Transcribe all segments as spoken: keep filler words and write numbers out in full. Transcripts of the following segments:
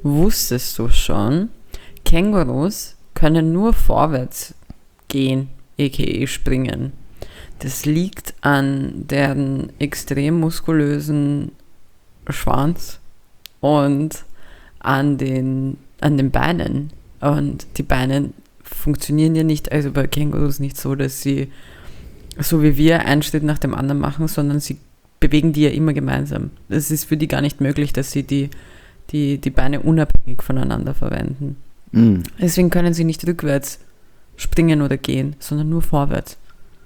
Wusstest du schon, Kängurus können nur vorwärts gehen, aka springen. Das liegt an deren extrem muskulösen Schwanz und an den, an den Beinen. Und die Beine funktionieren ja nicht, also bei Kängurus nicht so, dass sie, so wie wir, einen Schritt nach dem anderen machen, sondern sie bewegen die ja immer gemeinsam. Es ist für die gar nicht möglich, dass sie die, die, die Beine unabhängig voneinander verwenden. Mm. Deswegen können sie nicht rückwärts springen oder gehen, sondern nur vorwärts.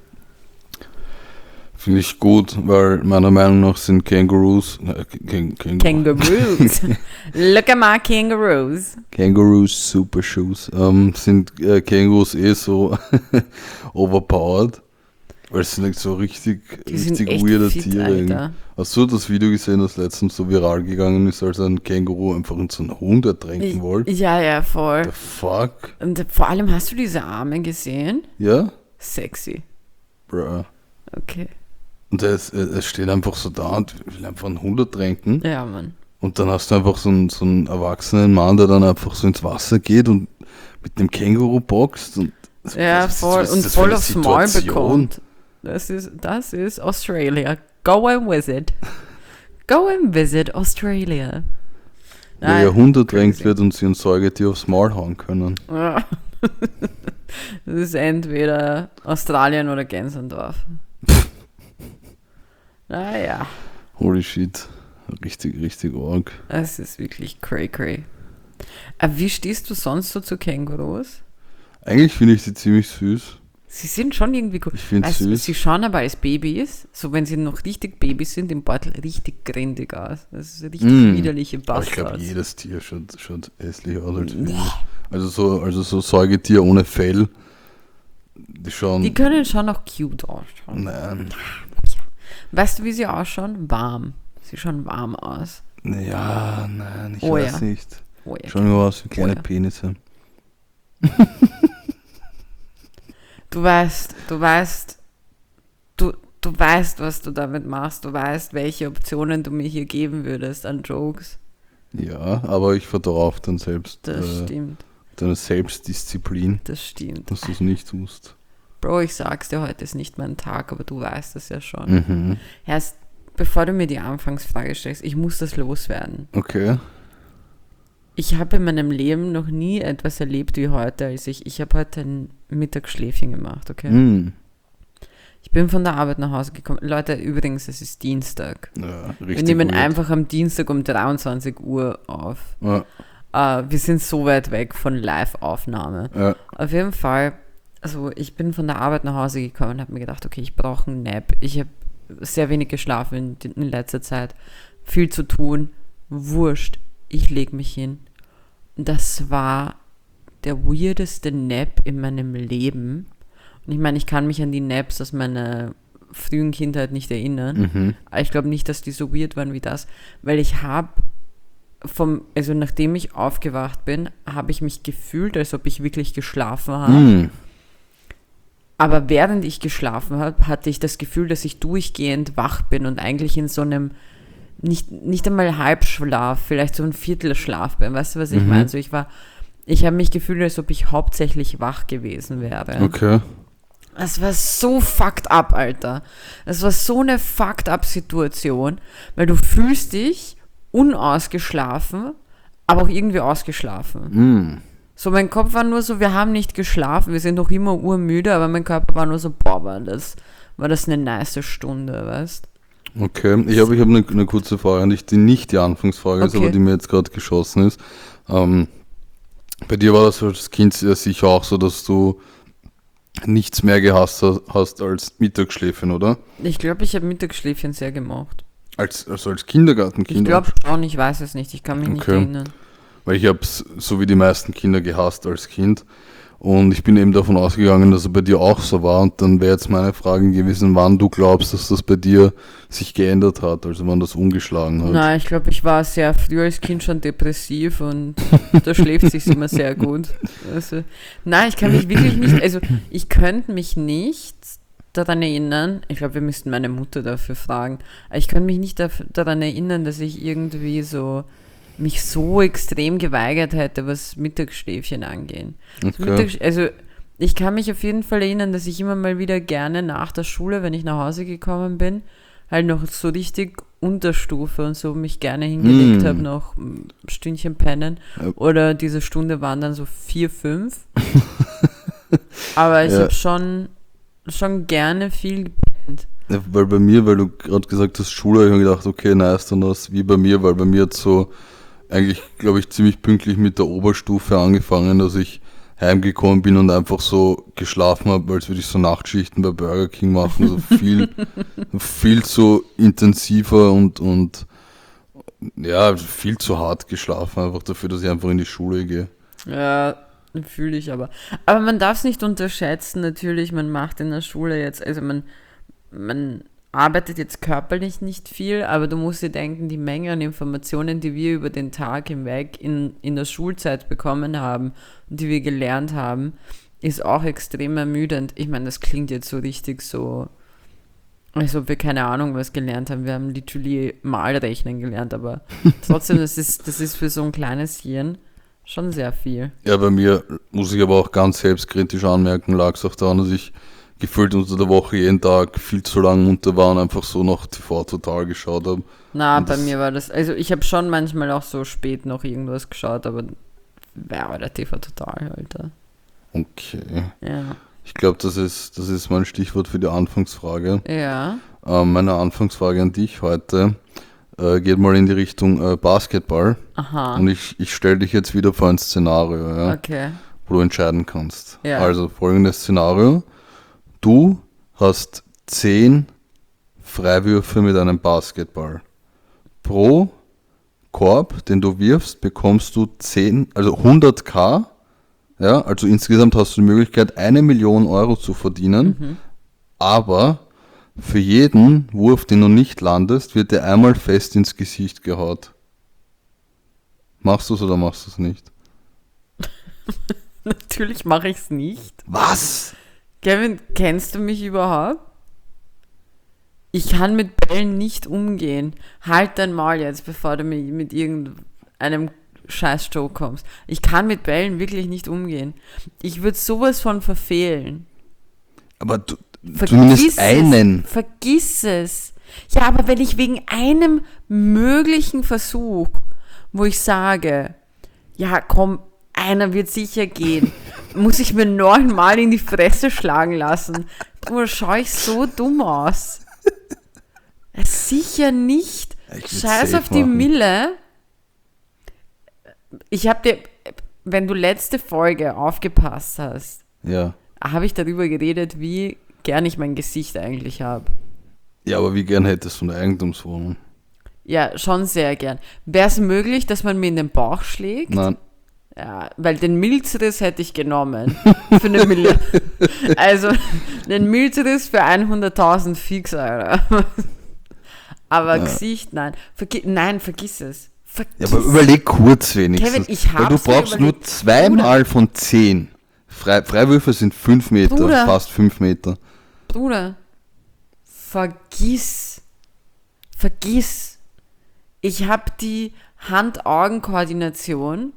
Finde ich gut, weil meiner Meinung nach sind Kängurus... Äh, Käng, Käng, Kangaroos. Look at my kangaroos. Kängurus, Super Shoes. Ähm, sind äh, Kängurus eh so overpowered? Weil es sind like so richtig, Die sind richtig echt weirde fit, Tiere. Alter. Hast du das Video gesehen, das letztens so viral gegangen ist, als ein Känguru einfach in so einen Hund ertränken wollte? Ja, ja, voll. The fuck? Und vor allem, hast du diese Arme gesehen? Ja? Sexy. Bruh. Okay. Und er, ist, er steht einfach so da und will einfach einen Hund ertränken. Ja, Mann. Und dann hast du einfach so einen, so einen erwachsenen Mann, der dann einfach so ins Wasser geht und mit dem Känguru boxt. Und Ja, was- voll. was ist Und das für voll eine aufs Maul Situation? bekommt. Das ist, das ist Australia. Go and visit. Go and visit Australia. Wo ihr Hund ertränkt wird und sie ein Säugetier aufs Maul hauen können. Ja. Das ist entweder Australien oder Gänsendorf. Naja, Holy shit. Richtig, richtig arg. es ist wirklich cray cray. Aber wie stehst du sonst so zu Kängurus? Eigentlich finde ich sie ziemlich süß. Sie sind schon irgendwie cool. Ich finde Weißt du, süß. sie schauen aber als Babys, so wenn sie noch richtig Babys sind, im Beutel richtig grindig aus. Das ist richtig Mm. widerliche Aber ich glaube, Bastards. jedes Tier schaut, schaut hässlich aus. Als Baby. Also so, also so Säugetier ohne Fell. Die schauen... Die können schon auch cute ausschauen. Nein. Weißt du, wie sie ausschauen? Warm. Sie schauen warm aus. Ja, nein, ich Oh weiß ja. nicht. Oh ja. Schauen nur aus wie kleine Oh ja. Penisse. Du weißt, du weißt, du, du weißt, was du damit machst. Du weißt, welche Optionen du mir hier geben würdest an Jokes. Ja, aber ich vertraue auf dein Selbst, Das äh, stimmt. deine Selbstdisziplin, Das stimmt. dass du es nicht tust. Bro, ich sag's dir, heute ist nicht mein Tag, aber du weißt es ja schon. Mhm. Erst bevor du mir die Anfangsfrage stellst, ich muss das loswerden. Okay. Ich habe in meinem Leben noch nie etwas erlebt wie heute, als ich, ich habe heute ein Mittagsschläfchen gemacht, okay? Mm. Ich bin von der Arbeit nach Hause gekommen. Leute, übrigens, es ist Dienstag. Ja, richtig Wir nehmen weird. einfach am Dienstag um dreiundzwanzig Uhr auf. Ja, Äh, wir sind so weit weg von Live-Aufnahme. ja. Auf jeden Fall, also ich bin von der Arbeit nach Hause gekommen und habe mir gedacht, okay, ich brauche einen Nap. Ich habe sehr wenig geschlafen in, in letzter Zeit. Viel zu tun. Wurscht. Ich lege mich hin. Das war der weirdeste Nap in meinem Leben. Und ich meine, ich kann mich an die Naps aus meiner frühen Kindheit nicht erinnern. Mhm. Aber ich glaube nicht, dass die so weird waren wie das. Weil ich habe vom, also nachdem ich aufgewacht bin, habe ich mich gefühlt, als ob ich wirklich geschlafen habe. Mm. Aber während ich geschlafen habe, hatte ich das Gefühl, dass ich durchgehend wach bin und eigentlich in so einem, nicht, nicht einmal Halbschlaf, vielleicht so ein Viertelschlaf bin. Weißt du, was ich Mhm. meine? Also ich war, ich habe mich gefühlt, als ob ich hauptsächlich wach gewesen wäre. Okay. Es war so fucked up, Alter. Es war so eine fucked up Situation, weil du fühlst dich unausgeschlafen, aber auch irgendwie ausgeschlafen. Mm. So, mein Kopf war nur so, wir haben nicht geschlafen, wir sind noch immer urmüde, aber mein Körper war nur so, boah, war das, war das eine nice Stunde, weißt? Okay, ich habe ich hab eine, eine kurze Frage an dich, die nicht die Anfangsfrage ist, Okay. aber die mir jetzt gerade geschossen ist. Ähm, bei dir war das als Kind ja sicher auch so, dass du nichts mehr gehasst ha- hast als Mittagsschläfchen, oder? Ich glaube, ich habe Mittagsschläfchen sehr gemocht. Als, also als Kindergartenkind? Ich glaube schon, ich weiß es nicht, ich kann mich nicht Okay. erinnern. Weil ich habe es so wie die meisten Kinder gehasst als Kind. Und ich bin eben davon ausgegangen, dass es bei dir auch so war. Und dann wäre jetzt meine Frage gewesen, wann du glaubst, dass das bei dir sich geändert hat, also wann das umgeschlagen hat. Nein, ich glaube, ich war sehr früh als Kind schon depressiv und da schläft sich immer sehr gut. Also, nein, ich kann mich wirklich nicht, also ich könnte mich nicht daran erinnern, ich glaube, wir müssten meine Mutter dafür fragen, aber ich kann mich nicht daf- daran erinnern, dass ich irgendwie so mich so extrem geweigert hätte, was Mittagsschläfchen angehen. Okay. Mittags- also ich kann mich auf jeden Fall erinnern, dass ich immer mal wieder gerne nach der Schule, wenn ich nach Hause gekommen bin, halt noch so richtig Unterstufe und so mich gerne hingelegt Mm. habe, noch ein Stündchen pennen. Ja. Oder diese Stunde waren dann so vier, fünf. Aber ich Ja. habe schon, schon gerne viel gepennt. Ja, weil bei mir, weil du gerade gesagt hast, Schule, habe ich mir gedacht, okay, nice, dann das wie bei mir, weil bei mir hat so eigentlich, glaube ich, ziemlich pünktlich mit der Oberstufe angefangen, dass ich heimgekommen bin und einfach so geschlafen habe, als würde ich so Nachtschichten bei Burger King machen, also viel, viel zu intensiver und, und ja, viel zu hart geschlafen, einfach dafür, dass ich einfach in die Schule gehe. Ja, fühle ich aber. Aber man darf es nicht unterschätzen, natürlich, man macht in der Schule jetzt, also man, man arbeitet jetzt körperlich nicht viel, aber du musst dir denken, die Menge an Informationen, die wir über den Tag hinweg in, in der Schulzeit bekommen haben und die wir gelernt haben, ist auch extrem ermüdend. Ich meine, das klingt jetzt so richtig so, als ob wir keine Ahnung was gelernt haben. Wir haben literally Malrechnen gelernt, aber trotzdem, das ist, das ist für so ein kleines Hirn schon sehr viel. Ja, bei mir muss ich aber auch ganz selbstkritisch anmerken, lag es auch daran, dass ich gefühlt unter der Woche jeden Tag viel zu lang munter war und einfach so noch T V total geschaut habe. Na, Und bei das- mir war das, also ich habe schon manchmal auch so spät noch irgendwas geschaut, aber wer war der T V total, Alter? Okay. Ja. Ich glaube, das ist, das ist mein Stichwort für die Anfangsfrage. Ja. Ähm, meine Anfangsfrage an dich heute äh, geht mal in die Richtung äh, Basketball. Aha. Und ich, ich stelle dich jetzt wieder vor ein Szenario, ja, Okay. wo du entscheiden kannst. Ja. Also folgendes Szenario. Du hast zehn Freiwürfe mit einem Basketball. Pro Korb, den du wirfst, bekommst du zehn, also hunderttausend. Ja, also insgesamt hast du die Möglichkeit, eine Million Euro zu verdienen. Mhm. Aber für jeden Wurf, den du nicht landest, wird dir einmal fest ins Gesicht gehaut. Machst du es oder machst du es nicht? Natürlich mache ich es nicht. Was? Kevin, kennst du mich überhaupt? Ich kann mit Bällen nicht umgehen. Halt dein Maul jetzt, bevor du mir mit irgendeinem Scheiß-Show kommst. Ich kann mit Bällen wirklich nicht umgehen. Ich würde sowas von verfehlen. Aber du, Vergiss zumindest es. einen. Vergiss es. Ja, aber wenn ich wegen einem möglichen Versuch, wo ich sage, ja komm, einer wird sicher gehen, muss ich mir neunmal in die Fresse schlagen lassen. Du, schau ich so dumm aus. Sicher nicht. Ich würd's Scheiß safe auf die machen. Mille. Ich habe dir, wenn du letzte Folge aufgepasst hast, Ja. habe ich darüber geredet, wie gern ich mein Gesicht eigentlich habe. Ja, aber wie gern hättest du eine Eigentumswohnung? Ja, schon sehr gern. Wäre es möglich, dass man mir in den Bauch schlägt? Nein. Ja, weil den Milzriss hätte ich genommen. Für eine Million. Also, den Milzriss für hunderttausend fix, Alter. Aber Ja. Gesicht, nein. Vergi- nein, vergiss es. Vergiss Ja, aber überleg kurz wenigstens. Kevin, ich weil du hab's mir brauchst nur überlegt. zweimal von zehn. Frei, Freiwürfe sind fünf Meter, Bruder. fast fünf Meter. Bruder, vergiss. Vergiss. Ich habe die Hand-Augen-Koordination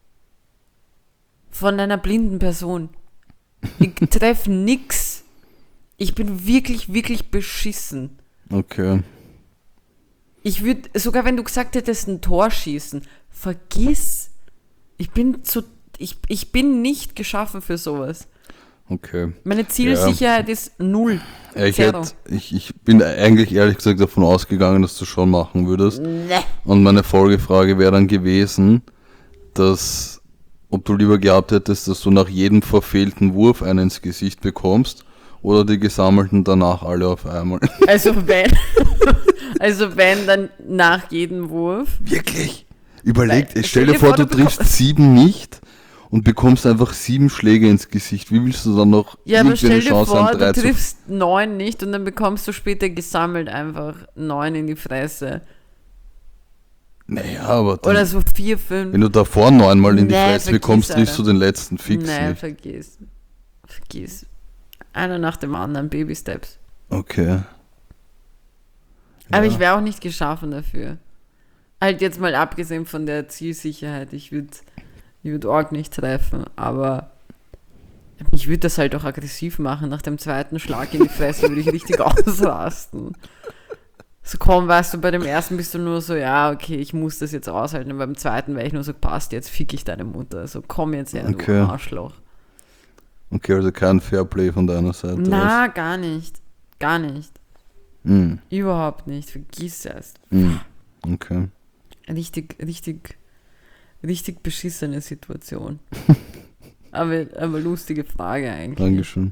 von einer blinden Person. Ich treffe nix. Ich bin wirklich, wirklich beschissen. Okay. Ich würde, sogar wenn du gesagt hättest, ein Tor schießen, vergiss. Ich bin zu, ich, ich bin nicht geschaffen für sowas. Okay. Meine Zielsicherheit ist null. Ja, ich, Zero. hätte, ich, ich bin eigentlich ehrlich gesagt davon ausgegangen, dass du schon machen würdest. Ne. Und meine Folgefrage wäre dann gewesen, dass, ob du lieber gehabt hättest, dass du nach jedem verfehlten Wurf einen ins Gesicht bekommst oder die gesammelten danach alle auf einmal. Also wenn, also wenn, dann nach jedem Wurf. Wirklich? Überleg, Weil, stell dir vor, du du triffst bekommst- sieben nicht und bekommst einfach sieben Schläge ins Gesicht. Wie willst du dann noch Ja, aber irgendwie eine stell dir Chance vor, haben, drei du zu... triffst neun nicht und dann bekommst du später gesammelt einfach neun in die Fresse. Naja, aber dann, Oder so vier, fünf. wenn du davor neunmal in die Nee, Fresse vergiss, bekommst, triffst du Alter. den letzten fix Nein, nicht. vergiss. Vergiss. Einer nach dem anderen, Baby Steps. Okay. Aber Ja. ich wäre auch nicht geschaffen dafür. Halt jetzt mal abgesehen von der Zielsicherheit, ich würde ich würd Org nicht treffen, aber ich würde das halt auch aggressiv machen. Nach dem zweiten Schlag in die Fresse würde ich richtig ausrasten. So komm, weißt du, bei dem ersten bist du nur so, ja, okay, ich muss das jetzt aushalten. Und beim zweiten wäre ich nur so, passt, jetzt fick ich deine Mutter. So komm jetzt her, Okay. du Arschloch. Okay, also kein Fairplay von deiner Seite. Na, gar nicht. Gar nicht. Mm, Überhaupt nicht. Vergiss es. mm, okay. Richtig, richtig, richtig beschissene Situation. aber, aber lustige Frage eigentlich. Dankeschön.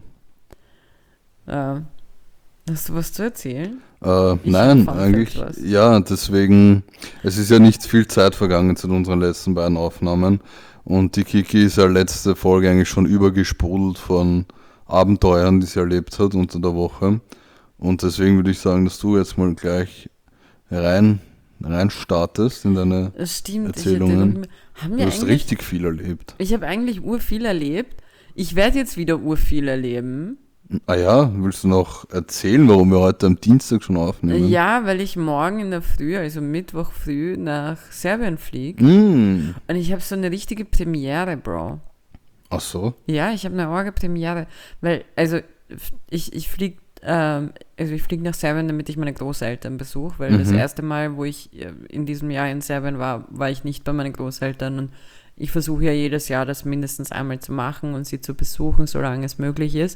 Äh, hast du was zu erzählen? Äh, Ich nein, hab Fun eigentlich, Fact was. ja, deswegen, es ist ja nicht viel Zeit vergangen zu unseren letzten beiden Aufnahmen und die Kiki ist ja letzte Folge eigentlich schon übergesprudelt von Abenteuern, die sie erlebt hat unter der Woche und deswegen würde ich sagen, dass du jetzt mal gleich rein, rein startest in deine Das stimmt. Erzählungen. Ich hätte, haben Du wir hast eigentlich, richtig viel erlebt. ich habe eigentlich urviel erlebt. Ich werde jetzt wieder urviel erleben. Ah ja, willst du noch erzählen, warum wir heute am Dienstag schon aufnehmen? Ja, weil ich morgen in der Früh, also Mittwoch früh, nach Serbien fliege. Mm. Und ich habe so eine richtige Premiere, Bro. Ach so. Ja, ich habe eine orge Premiere. Weil, also, ich, ich fliege ähm, also ich fliege nach Serbien, damit ich meine Großeltern besuche. Weil Mhm. das erste Mal, wo ich äh, in diesem Jahr in Serbien war, war ich nicht bei meinen Großeltern. Und ich versuche ja jedes Jahr, das mindestens einmal zu machen und sie zu besuchen, solange es möglich ist.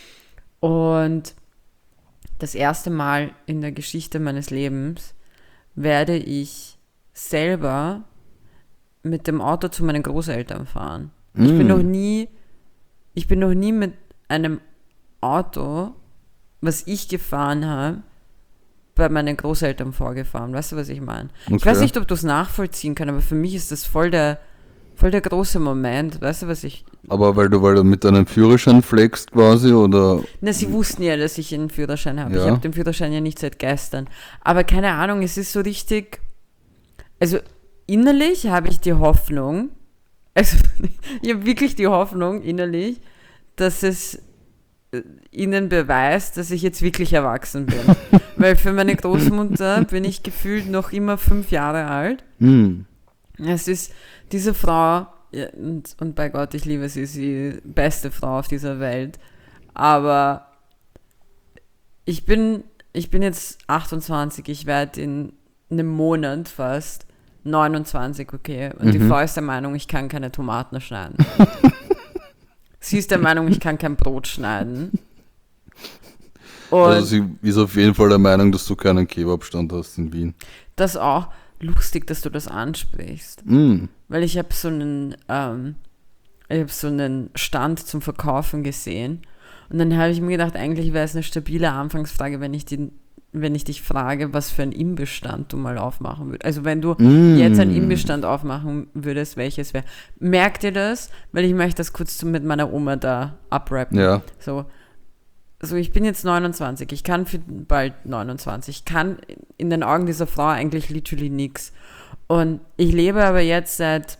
Und das erste Mal in der Geschichte meines Lebens werde ich selber mit dem Auto zu meinen Großeltern fahren. Mm. Ich bin noch nie, ich bin noch nie mit einem Auto, was ich gefahren habe, bei meinen Großeltern vorgefahren. Weißt du, was ich meine? Ich Okay. weiß nicht, ob du es nachvollziehen kannst, aber für mich ist das voll der, voll der große Moment. Weißt du, was ich... Aber weil du, weil du mit deinem Führerschein flexst quasi, oder? Na, sie wussten ja, dass ich einen Führerschein habe. Ja. Ich habe den Führerschein ja nicht seit gestern. Aber keine Ahnung, es ist so richtig... Also innerlich habe ich die Hoffnung, also ich habe wirklich die Hoffnung innerlich, dass es äh, ihnen beweist, dass ich jetzt wirklich erwachsen bin. Weil für meine Großmutter bin ich gefühlt noch immer fünf Jahre alt. Mm. Es ist diese Frau, ja, und, und bei Gott, ich liebe sie, sie ist die beste Frau auf dieser Welt. Aber ich bin, ich bin jetzt achtundzwanzig, ich werde in einem Monat fast neunundzwanzig, okay. Und die Mhm. Frau ist der Meinung, ich kann keine Tomaten schneiden. Sie ist der Meinung, ich kann kein Brot schneiden. Und Also sie ist auf jeden Fall der Meinung, dass du keinen Kebabstand hast in Wien. das auch lustig, dass du das ansprichst. Mm. Weil ich habe so einen, ähm, ich habe so einen Stand zum Verkaufen gesehen. Und dann habe ich mir gedacht, eigentlich wäre es eine stabile Anfangsfrage, wenn ich, die, wenn ich dich frage, was für einen Imbissstand du mal aufmachen würdest. Also wenn du Mm. jetzt einen Imbissstand aufmachen würdest, welches wäre. Merkt ihr das? Weil ich möchte das kurz mit meiner Oma da abrappen. Ja. So. So, ich bin jetzt neunundzwanzig, ich kann für bald neunundzwanzig, ich kann in den Augen dieser Frau eigentlich literally nichts. Und ich lebe aber jetzt seit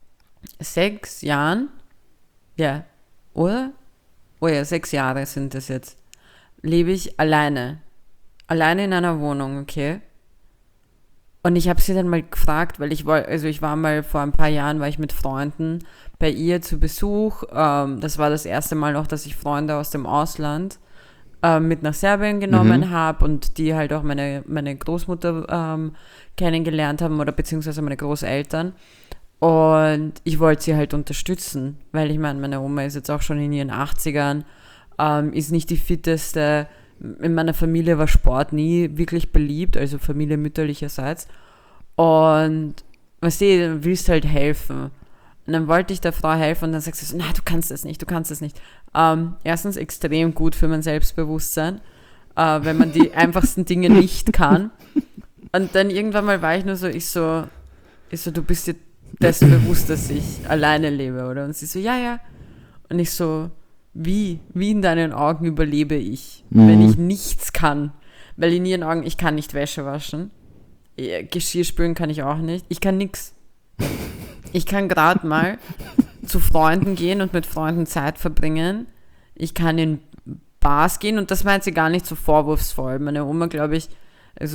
sechs Jahren, ja, oder? Oh ja, sechs Jahre sind das jetzt, lebe ich alleine. Alleine in einer Wohnung, okay? Und ich habe sie dann mal gefragt, weil ich war, also ich war mal vor ein paar Jahren, war ich mit Freunden bei ihr zu Besuch. Ähm, das war das erste Mal noch, dass ich Freunde aus dem Ausland ähm, mit nach Serbien genommen Mhm. habe und die halt auch meine, meine Großmutter ähm, kennengelernt haben oder beziehungsweise meine Großeltern. Und ich wollte sie halt unterstützen, weil ich meine, meine Oma ist jetzt auch schon in ihren achtzigern, ähm, ist nicht die fitteste. In meiner Familie war Sport nie wirklich beliebt, also Familie mütterlicherseits. Und weißt du, du willst halt helfen. Und dann wollte ich der Frau helfen und dann sagt sie so, nein, du kannst das nicht, du kannst das nicht. Ähm, erstens extrem gut für mein Selbstbewusstsein, äh, wenn man die einfachsten Dinge nicht kann. Und dann irgendwann mal war ich nur so, ich so, ich so, du bist dir dessen bewusst, dass ich alleine lebe, oder? Und sie so, ja, ja. Und ich so, wie? Wie in deinen Augen überlebe ich, Mhm. wenn ich nichts kann? Weil in ihren Augen, ich kann nicht Wäsche waschen. Ja, Geschirr spülen kann ich auch nicht. Ich kann nix. Ich kann gerade mal zu Freunden gehen und mit Freunden Zeit verbringen. Ich kann in Bars gehen und das meint sie gar nicht so vorwurfsvoll. Meine Oma, glaube ich, also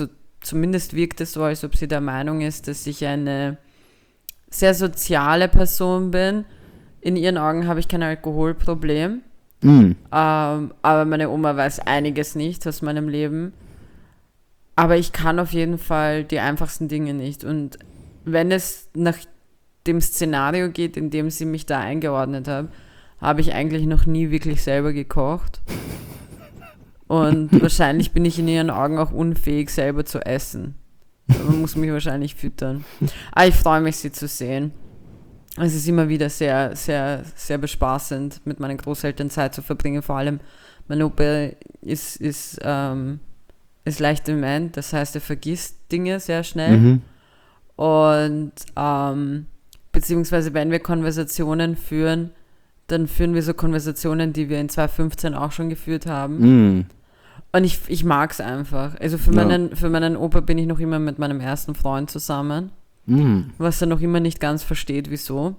zumindest wirkt es so, als ob sie der Meinung ist, dass ich eine sehr soziale Person bin. In ihren Augen habe ich kein Alkoholproblem. Mm. Ähm, aber meine Oma weiß einiges nicht aus meinem Leben. Aber ich kann auf jeden Fall die einfachsten Dinge nicht. Und wenn es nach dem Szenario geht, in dem sie mich da eingeordnet hat, habe ich eigentlich noch nie wirklich selber gekocht. Und wahrscheinlich bin ich in ihren Augen auch unfähig, selber zu essen. Man muss mich wahrscheinlich füttern. Aber ich freue mich, sie zu sehen. Es ist immer wieder sehr, sehr, sehr bespaßend, mit meinen Großeltern Zeit zu verbringen. Vor allem, mein Opa ist, ist, ähm, ist leicht dement, das heißt, er vergisst Dinge sehr schnell. Mhm. Und ähm, beziehungsweise, wenn wir Konversationen führen, dann führen wir so Konversationen, die wir in zwanzig fünfzehn auch schon geführt haben. Mm. Und ich, ich mag es einfach. Also für, Ja. meinen, für meinen Opa bin ich noch immer mit meinem ersten Freund zusammen, Mm. was er noch immer nicht ganz versteht, wieso.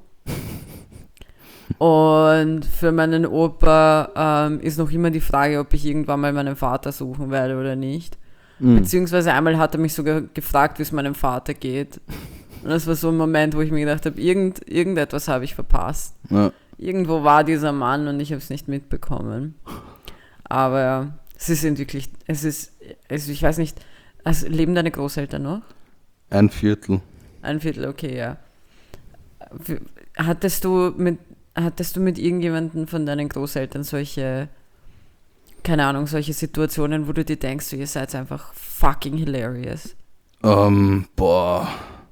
Und für meinen Opa ähm, ist noch immer die Frage, ob ich irgendwann mal meinen Vater suchen werde oder nicht. Mm. Beziehungsweise einmal hat er mich sogar gefragt, wie es meinem Vater geht. Und das war so ein Moment, wo ich mir gedacht habe, irgend, irgendetwas habe ich verpasst. Ja. Irgendwo war dieser Mann und ich habe es nicht mitbekommen. Aber sie sind wirklich, es ist, also ich weiß nicht, also leben deine Großeltern noch? Ein Viertel. Ein Viertel, okay, ja. Hattest du mit, hattest du mit irgendjemandem von deinen Großeltern solche, keine Ahnung, solche Situationen, wo du dir denkst, so, ihr seid einfach fucking hilarious? Ähm, boah.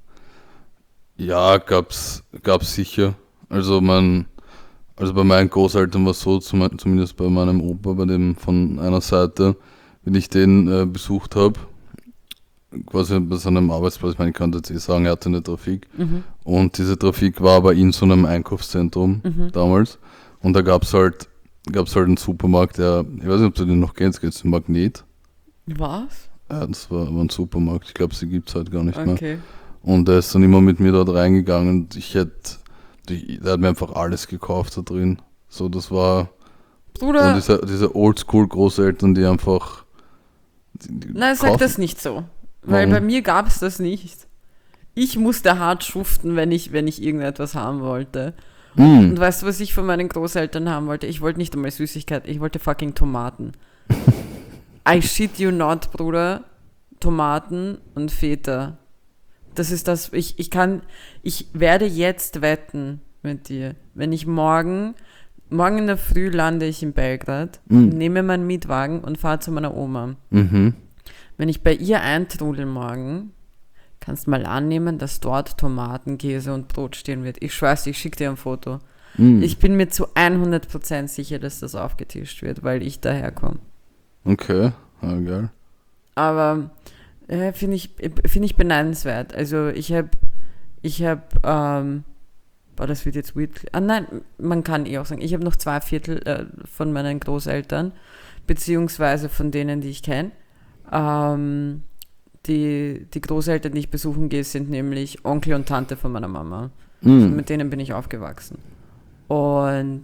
Ja, gab's, gab's sicher. Also mein, also bei meinen Großeltern war es so, zum, zumindest bei meinem Opa, bei dem von einer Seite, wenn ich den äh, besucht habe, quasi bei seinem Arbeitsplatz, ich meine, ich kann jetzt eh sagen, er hatte eine Trafik. Mhm. Und diese Trafik war aber in so einem Einkaufszentrum Mhm. damals. Und da gab's halt, gab's halt einen Supermarkt, der, ich weiß nicht, ob du den noch kennst, geht's um Magnet? Was? Ja, das war, war ein Supermarkt, ich glaube, sie gibt's halt gar nicht mehr. Okay. Und er ist dann immer mit mir dort reingegangen und ich hätte, der hat mir einfach alles gekauft da drin. So, das war, Bruder, und diese, diese Oldschool-Großeltern, die einfach, die, die nein, sag kaufen- das nicht so. Weil Warum? bei mir gab es das nicht. Ich musste hart schuften, wenn ich, wenn ich irgendetwas haben wollte. Mm. Und weißt du, was ich von meinen Großeltern haben wollte? Ich wollte nicht einmal Süßigkeit, ich wollte fucking Tomaten. I shit you not, Bruder. Tomaten und Feta. Das ist das, ich, ich kann, ich werde jetzt wetten mit dir. Wenn ich morgen, morgen in der Früh lande ich in Belgrad, Mm. nehme meinen Mietwagen und fahre zu meiner Oma. Mhm. Wenn ich bei ihr eintrudel morgen, kannst mal annehmen, dass dort Tomaten, Käse und Brot stehen wird. Ich schwör's dir, ich schicke dir ein Foto. Mm. Ich bin mir zu hundert Prozent sicher, dass das aufgetischt wird, weil ich daherkomme. Okay, ja, geil. Aber äh, finde ich, find ich beneidenswert. Also ich habe, ich habe, ähm, boah, das wird jetzt weird. Ah nein, man kann eh auch sagen, ich habe noch zwei Viertel äh, von meinen Großeltern, beziehungsweise von denen, die ich kenne. Ähm, die, die Großeltern, die ich besuchen gehe, sind nämlich Onkel und Tante von meiner Mama. Mm. Mit denen bin ich aufgewachsen. Und,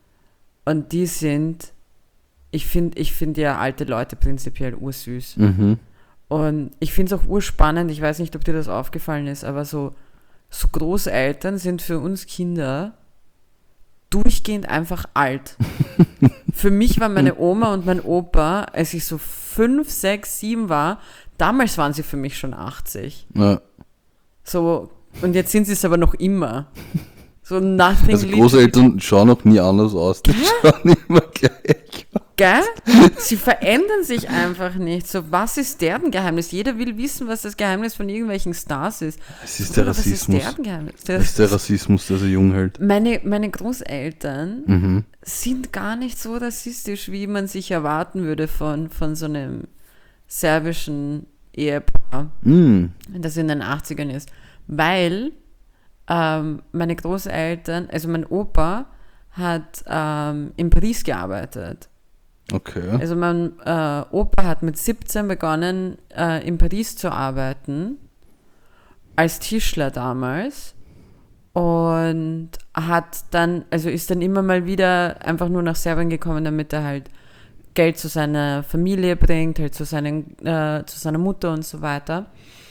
und die sind, ich finde ich find ja alte Leute prinzipiell ursüß. Mhm. Und ich finde es auch urspannend, ich weiß nicht, ob dir das aufgefallen ist, aber so, so Großeltern sind für uns Kinder durchgehend einfach alt. Für mich war meine Oma und mein Opa, als ich so fünf, sechs, sieben war, damals waren sie für mich schon achtzig. Ja. So, und jetzt sind sie es aber noch immer. So nothing Also leaves- Großeltern schauen auch nie anders aus, die schauen immer gleich. Gell? Sie verändern sich einfach nicht. So, was ist deren Geheimnis? Jeder will wissen, was das Geheimnis von irgendwelchen Stars ist. Es ist der Bruder, was ist Rassismus. deren Geheimnis? Es Das ist der Rassismus, der so jung hält. meine, meine Großeltern Mhm. sind gar nicht so rassistisch, wie man sich erwarten würde von, von so einem serbischen Ehepaar, Mm. das in den achtzigern ist. Weil ähm, meine Großeltern, also mein Opa hat ähm, in Paris gearbeitet. Okay. Also mein äh, Opa hat mit siebzehn begonnen, äh, in Paris zu arbeiten, als Tischler damals. Und hat dann, also ist dann immer mal wieder einfach nur nach Serbien gekommen, damit er halt Geld zu seiner Familie bringt, halt zu, seinen, äh, zu seiner Mutter und so weiter.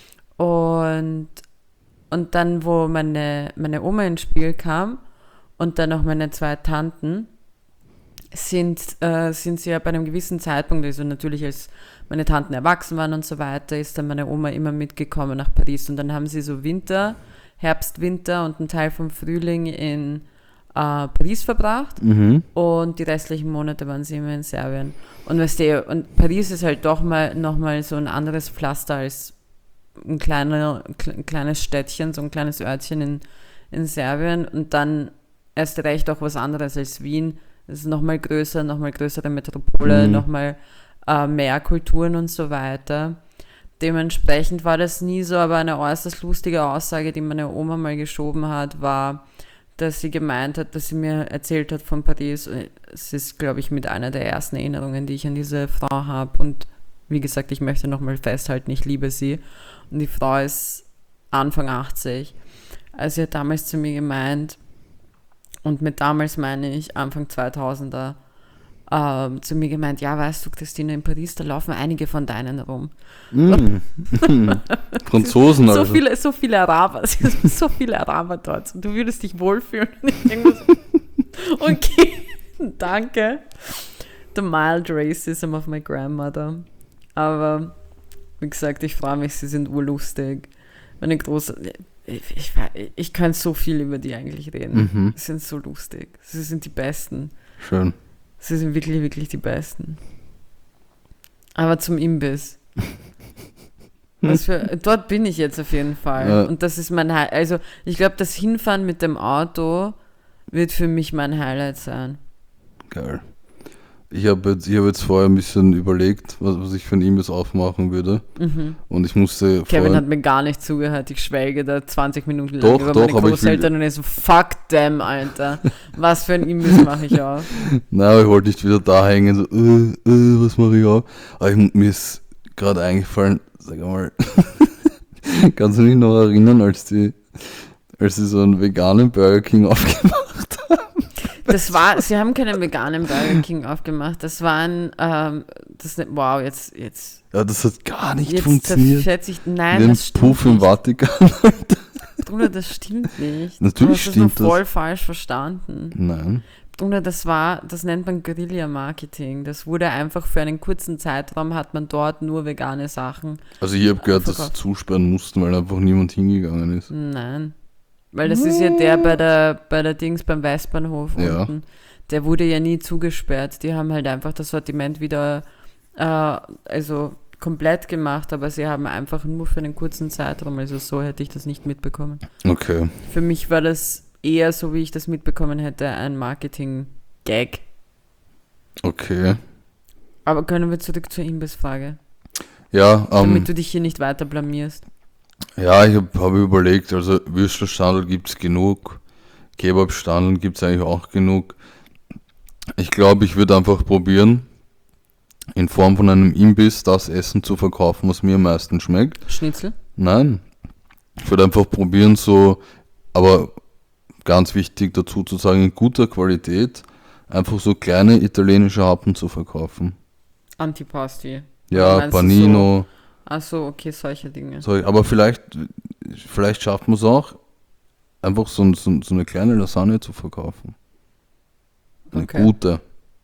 Und, und dann, wo meine, meine Oma ins Spiel kam und dann auch meine zwei Tanten, sind, äh, sind sie ja bei einem gewissen Zeitpunkt, also natürlich als meine Tanten erwachsen waren und so weiter, ist dann meine Oma immer mitgekommen nach Paris. Und dann haben sie so Winter, Herbst, Winter und einen Teil vom Frühling in äh, Paris verbracht. Mhm. Und die restlichen Monate waren sie immer in Serbien. Und weißt du, und Paris ist halt doch mal nochmal so ein anderes Pflaster als ein, kleiner, ein kleines Städtchen, so ein kleines Örtchen in, in Serbien. Und dann erst recht auch was anderes als Wien. Es ist nochmal größer, nochmal größere Metropole, Mhm. nochmal äh, mehr Kulturen und so weiter. Dementsprechend war das nie so, aber eine äußerst lustige Aussage, die meine Oma mal geschoben hat, war, dass sie gemeint hat, dass sie mir erzählt hat von Paris. Es ist, glaube ich, mit einer der ersten Erinnerungen, die ich an diese Frau habe. Und wie gesagt, ich möchte nochmal festhalten, ich liebe sie. Und die Frau ist Anfang achtzig. Also sie hat damals zu mir gemeint, und mit damals meine ich Anfang zweitausender, ähm, zu mir gemeint, ja, weißt du, Christina, in Paris, da laufen einige von deinen rum. Mhm. Franzosen, So also. viele, so viele Araber, es sind so viele Araber dort. Und du würdest dich wohlfühlen. Und ich denke so, okay, danke. The mild racism of my grandmother. Aber, wie gesagt, ich freue mich, sie sind urlustig. Meine große, ich, ich, ich kann so viel über die eigentlich reden. Mhm. Sie sind so lustig. Sie sind die Besten. Schön. Sie sind wirklich, wirklich die Besten. Aber zum Imbiss. Was für, dort bin ich jetzt auf jeden Fall. Ja. Und das ist mein Highlight. Also ich glaube, das Hinfahren mit dem Auto wird für mich mein Highlight sein. Geil. Ich habe jetzt, ich hab jetzt vorher ein bisschen überlegt, was, was ich für ein Imbiss aufmachen würde. Mhm. Und ich musste Kevin vorher... hat mir gar nicht zugehört. Ich schwelge da zwanzig Minuten lang Doch, über doch, meine aber ich will- Großeltern und er so, fuck them, Alter. Was für ein Imbiss mache ich auf? Nein, ich wollte nicht wieder da hängen, so, äh, äh, was mache ich auf? Aber ich, mir ist gerade eingefallen, sag mal, kannst du dich noch erinnern, als die, als sie so einen veganen Burger King aufgemacht haben? Das war, sie haben keinen veganen Burger King aufgemacht. Das waren, ähm, das, wow, jetzt, jetzt, Ja, das hat gar nicht jetzt funktioniert. zerschätze ich, nein, Den das stimmt Puff im nicht. Vatikan. Bruder, das stimmt nicht. Natürlich du hast das stimmt nur voll das. falsch verstanden. Nein. Bruder, das war, das nennt man Guerilla-Marketing. Das wurde einfach für einen kurzen Zeitraum, hat man dort nur vegane Sachen. Also ich habe gehört, dass sie Verkauft. zusperren mussten, weil einfach niemand hingegangen ist. Nein. Weil das ist ja der bei der, bei der Dings beim Westbahnhof Ja. unten. Der wurde ja nie zugesperrt. Die haben halt einfach das Sortiment wieder, äh, also komplett gemacht, aber sie haben einfach nur für einen kurzen Zeitraum, also so hätte ich das nicht mitbekommen. Okay. Für mich war das eher, so wie ich das mitbekommen hätte, ein Marketing-Gag. Okay. Aber können wir zurück zur Imbissfrage, Ja, ähm, damit du dich hier nicht weiter blamierst. ja, ich habe hab überlegt, also Würstelstandl gibt es genug, Kebabstandl gibt es eigentlich auch genug. Ich glaube, ich würde einfach probieren, in Form von einem Imbiss das Essen zu verkaufen, was mir am meisten schmeckt. Schnitzel? Nein, ich würde einfach probieren, so, aber ganz wichtig dazu zu sagen, in guter Qualität, einfach so kleine italienische Happen zu verkaufen. Antipasti. Ja, meinst du Panino, Achso, okay, solche Dinge. so, aber vielleicht, vielleicht schafft man es auch, einfach so, so, so eine kleine Lasagne zu verkaufen. Eine Okay. gute.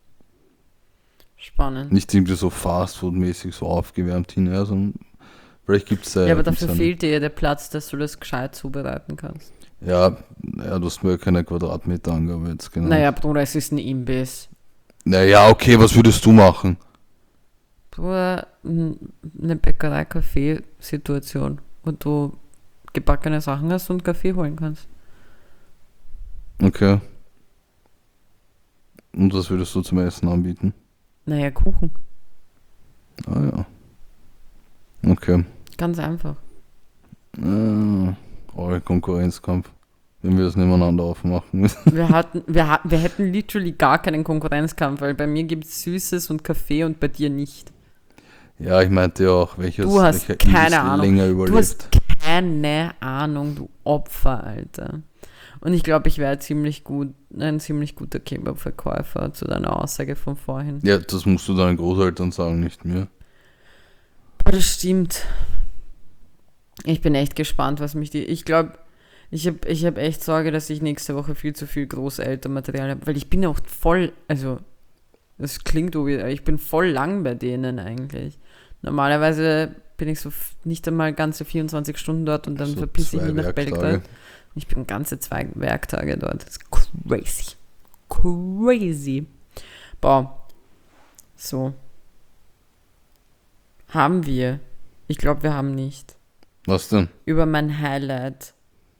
Spannend. Nicht irgendwie so Fastfood-mäßig so aufgewärmt hin, sondern vielleicht gibt es da Ja, aber gibt's dafür einen- fehlt dir ja der Platz, dass du das gescheit zubereiten kannst. Ja, ja, du hast mir keine Quadratmeterangabe jetzt genau. Naja, Bruder, es ist ein Imbiss. Naja, okay, was würdest du machen? Bruder, n- eine Bäckerei-Kaffee-Situation, wo du gebackene Sachen hast und Kaffee holen kannst. Okay. Und was würdest du zum Essen anbieten? Naja, Kuchen. Ah ja. Okay. Ganz einfach. Äh, eure Konkurrenzkampf. Wenn wir das nebeneinander aufmachen müssen. Wir, hatten, wir, ha- wir hätten literally gar keinen Konkurrenzkampf, weil bei mir gibt es Süßes und Kaffee und bei dir nicht. Ja, ich meinte ja auch, welches Du hast welcher keine Imbiss Ahnung. länger Du überlebt. hast keine Ahnung, du Opfer, Alter. Und ich glaube, ich wäre ziemlich gut, ein ziemlich guter Kebab-Verkäufer zu deiner Aussage von vorhin. Ja, das musst du deinen Großeltern sagen, nicht mir. Aber das stimmt. Ich bin echt gespannt, was mich die... Ich glaube, ich habe ich hab echt Sorge, dass ich nächste Woche viel zu viel Großelternmaterial habe, weil ich bin auch voll... Also, das klingt so wie... Ich bin voll lang bei denen eigentlich. Normalerweise bin ich so f- nicht einmal ganze vierundzwanzig Stunden dort und dann So verpisse ich zwei mich nach Werktage. Belgrad. Ich bin ganze zwei Werktage dort. Das ist crazy. Crazy. Boah. So. Haben wir. Ich glaube, wir haben nicht. Was denn? Über mein Highlight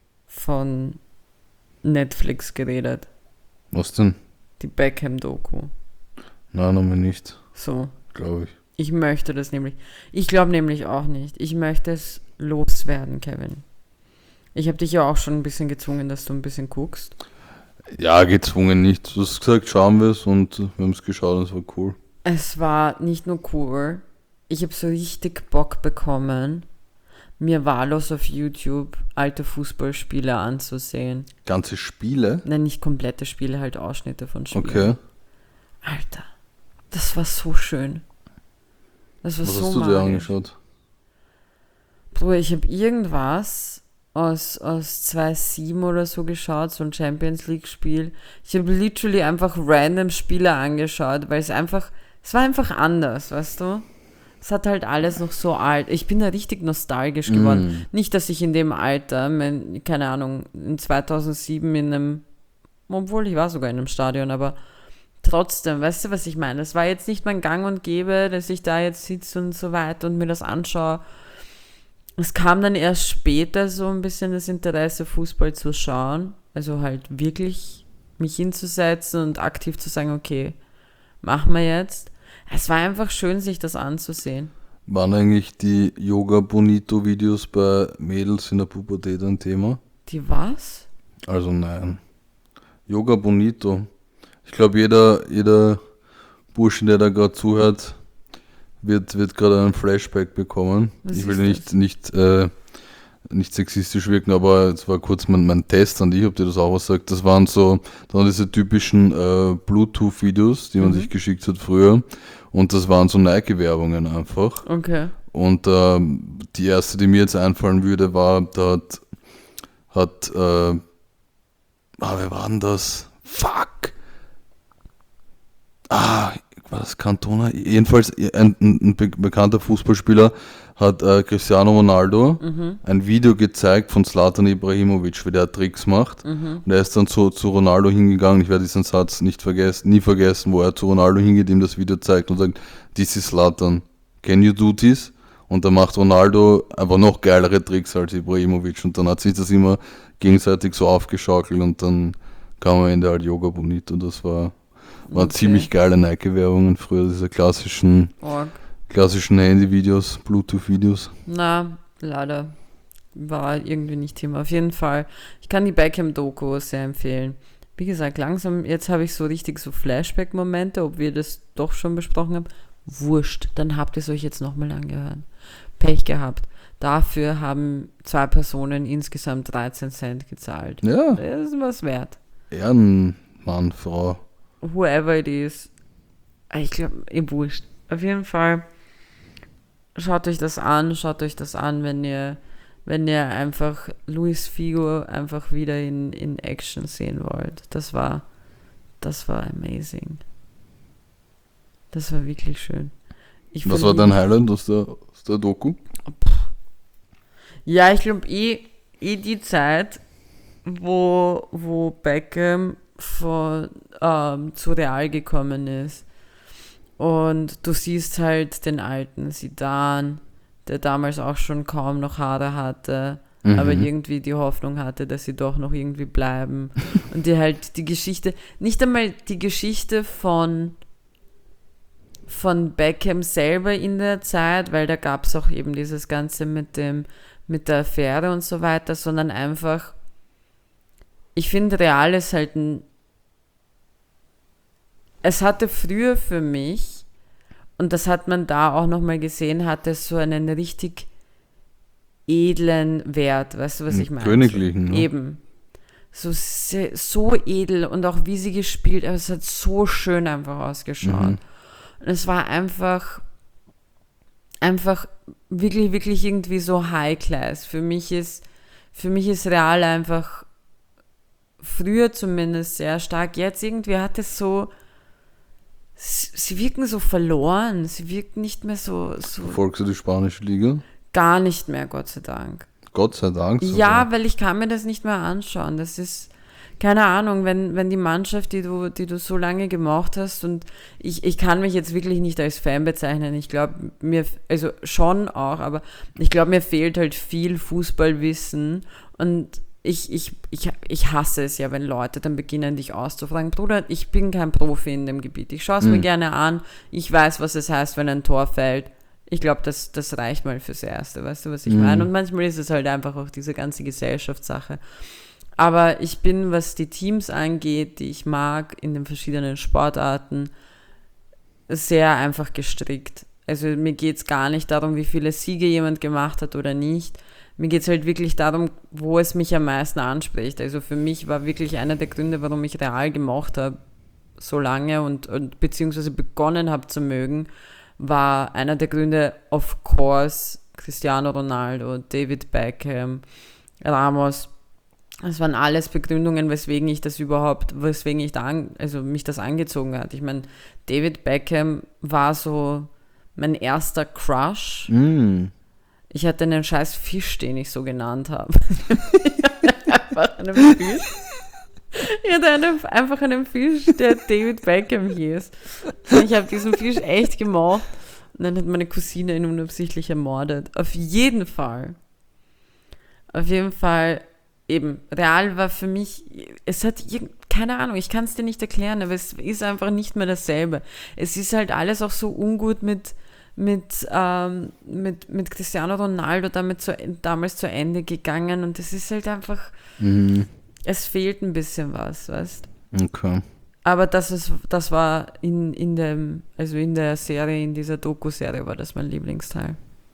von Netflix geredet. Was denn? Die Beckham-Doku. Nein, haben wir nicht, So. glaube ich. Ich möchte das nämlich. Ich glaube nämlich auch nicht. Ich möchte es loswerden, Kevin. Ich habe dich ja auch schon ein bisschen gezwungen, dass du ein bisschen guckst. Ja, gezwungen nicht. Du hast gesagt, schauen wir es und wir haben es geschaut und es war cool. Es war nicht nur cool. Ich habe so richtig Bock bekommen, mir wahllos auf YouTube alte Fußballspiele anzusehen. Ganze Spiele? Nein, nicht komplette Spiele, halt Ausschnitte von Spielen. Okay. Alter, das war so schön. Das war Was so hast du dir magisch. angeschaut? Bruder, ich habe irgendwas aus, aus zweitausendsieben oder so geschaut, so ein Champions League-Spiel. Ich habe literally einfach random Spiele angeschaut, weil es einfach, es war einfach anders, weißt du? Es hat halt alles noch so alt. Ich bin da richtig nostalgisch geworden. Mm. Nicht, dass ich in dem Alter, mein, keine Ahnung, in zweitausendsieben in einem, obwohl ich war sogar in einem Stadion, aber trotzdem, weißt du, was ich meine? Es war jetzt nicht mein Gang und Gäbe, dass ich da jetzt sitze und so weiter und mir das anschaue. Es kam dann erst später so ein bisschen das Interesse, Fußball zu schauen. Also halt wirklich mich hinzusetzen und aktiv zu sagen, okay, machen wir jetzt. Es war einfach schön, sich das anzusehen. Waren eigentlich die Yoga-Bonito-Videos bei Mädels in der Pubertät ein Thema? Die was? Also nein. Yoga Bonito. Ich glaube, jeder, jeder Burschen, der da gerade zuhört, wird, wird gerade einen Flashback bekommen. Was ich will ist nicht, das? nicht, äh, nicht sexistisch wirken, aber es war kurz mein, mein Test an dich, ob dir das auch was sagt. Das waren so dann diese typischen äh, Bluetooth-Videos, die man Mhm. sich geschickt hat früher. Und das waren so Nike-Werbungen einfach. Okay. Und ähm, die erste, die mir jetzt einfallen würde, war, da hat, hat äh, ah, wer war denn das? Fuck! Ah, war das Cantona? Jedenfalls ein, ein, ein be- bekannter Fußballspieler hat äh, Cristiano Ronaldo Mhm. ein Video gezeigt von Zlatan Ibrahimovic, wie der Tricks macht. Mhm. Und er ist dann zu, zu Ronaldo hingegangen, ich werde diesen Satz nicht vergessen, nie vergessen, wo er zu Ronaldo hingeht, ihm das Video zeigt und sagt, this is Zlatan, can you do this? Und dann macht Ronaldo einfach noch geilere Tricks als Ibrahimovic und dann hat sich das immer gegenseitig so aufgeschaukelt und dann kam am Ende halt Yoga Bonito. Das war, waren Okay. ziemlich geile Nike-Werbungen früher, diese klassischen, Org. klassischen Handy-Videos, Bluetooth-Videos. Na, leider war irgendwie nicht Thema. Auf jeden Fall, ich kann die Beckham-Doku sehr empfehlen. Wie gesagt, langsam, jetzt habe ich so richtig so Flashback-Momente, ob wir das doch schon besprochen haben. Wurscht, dann habt ihr es euch jetzt nochmal angehört. Pech gehabt. Dafür haben zwei Personen insgesamt dreizehn Cent gezahlt. Ja, Das ist was wert. Ehrenmann, Frau. Whoever it is. Ich glaube, ihr wurscht. Auf jeden Fall, schaut euch das an, schaut euch das an, wenn ihr, wenn ihr einfach Luis Figo einfach wieder in, in Action sehen wollt. Das war, das war amazing. Das war wirklich schön. Ich Was war verlieb- dein Highlight aus der, aus der Doku? Ja, ich glaube eh, eh die Zeit, wo, wo Beckham von, ähm, zu Real gekommen ist. Und du siehst halt den alten Zidane, der damals auch schon kaum noch Haare hatte, Mhm. aber irgendwie die Hoffnung hatte, dass sie doch noch irgendwie bleiben. Und die halt die Geschichte, nicht einmal die Geschichte von von Beckham selber in der Zeit, weil da gab es auch eben dieses Ganze mit dem, mit der Affäre und so weiter, sondern einfach, ich finde, Real ist halt ein, es hatte früher für mich, und das hat man da auch nochmal gesehen, hatte es so einen richtig edlen Wert, weißt du, was Einen ich meine? königlichen, ne? Eben. so, so edel und auch wie sie gespielt, aber es hat so schön einfach ausgeschaut. Mhm. Und es war einfach, einfach wirklich, wirklich irgendwie so High Class. Für mich ist, für mich ist Real einfach früher zumindest sehr stark. Jetzt irgendwie hat es so, sie wirken so verloren, sie wirken nicht mehr so, so Verfolgst du die spanische Liga? gar nicht mehr, Gott sei Dank. Gott sei Dank. sogar. Ja, weil ich kann mir das nicht mehr anschauen. Das ist, keine Ahnung, wenn, wenn die Mannschaft, die du, die du so lange gemacht hast, und ich, ich kann mich jetzt wirklich nicht als Fan bezeichnen. Ich glaube, mir, also schon auch, aber ich glaube, mir fehlt halt viel Fußballwissen, und ich, ich, ich, ich hasse es ja, wenn Leute dann beginnen, dich auszufragen. Bruder, ich bin kein Profi in dem Gebiet. Ich schaue es Mhm. mir gerne an. Ich weiß, was es heißt, wenn ein Tor fällt. Ich glaube, das, das reicht mal fürs Erste. Weißt du, was ich Mhm. meine? Und manchmal ist es halt einfach auch diese ganze Gesellschaftssache. Aber ich bin, was die Teams angeht, die ich mag, in den verschiedenen Sportarten, sehr einfach gestrickt. Also mir geht es gar nicht darum, wie viele Siege jemand gemacht hat oder nicht. Mir geht es halt wirklich darum, wo es mich am meisten anspricht. Also für mich war wirklich einer der Gründe, warum ich Real gemocht habe, so lange und, und beziehungsweise begonnen habe zu mögen, war einer der Gründe, of course, Cristiano Ronaldo, David Beckham, Ramos. Das waren alles Begründungen, weswegen ich das überhaupt, weswegen ich da, an, also mich das angezogen hat. Ich meine, David Beckham war so mein erster Crush. Mhm. Ich hatte einen scheiß Fisch, den ich so genannt habe. einfach einen Fisch. Ich hatte einen, einfach einen Fisch, der David Beckham hieß. Und ich habe diesen Fisch echt gemacht. Und dann hat meine Cousine ihn unabsichtlich ermordet. Auf jeden Fall. Auf jeden Fall, eben, Real war für mich, es hat, keine Ahnung, ich kann es dir nicht erklären, aber es ist einfach nicht mehr dasselbe. Es ist halt alles auch so ungut mit mit, ähm, mit, mit Cristiano Ronaldo damit zu, damals zu Ende gegangen, und es ist halt einfach, Mhm. es fehlt ein bisschen was, weißt. Okay. Aber das ist, das war in, in dem, also in der Serie, in dieser Doku-Serie war das mein Lieblingsteil.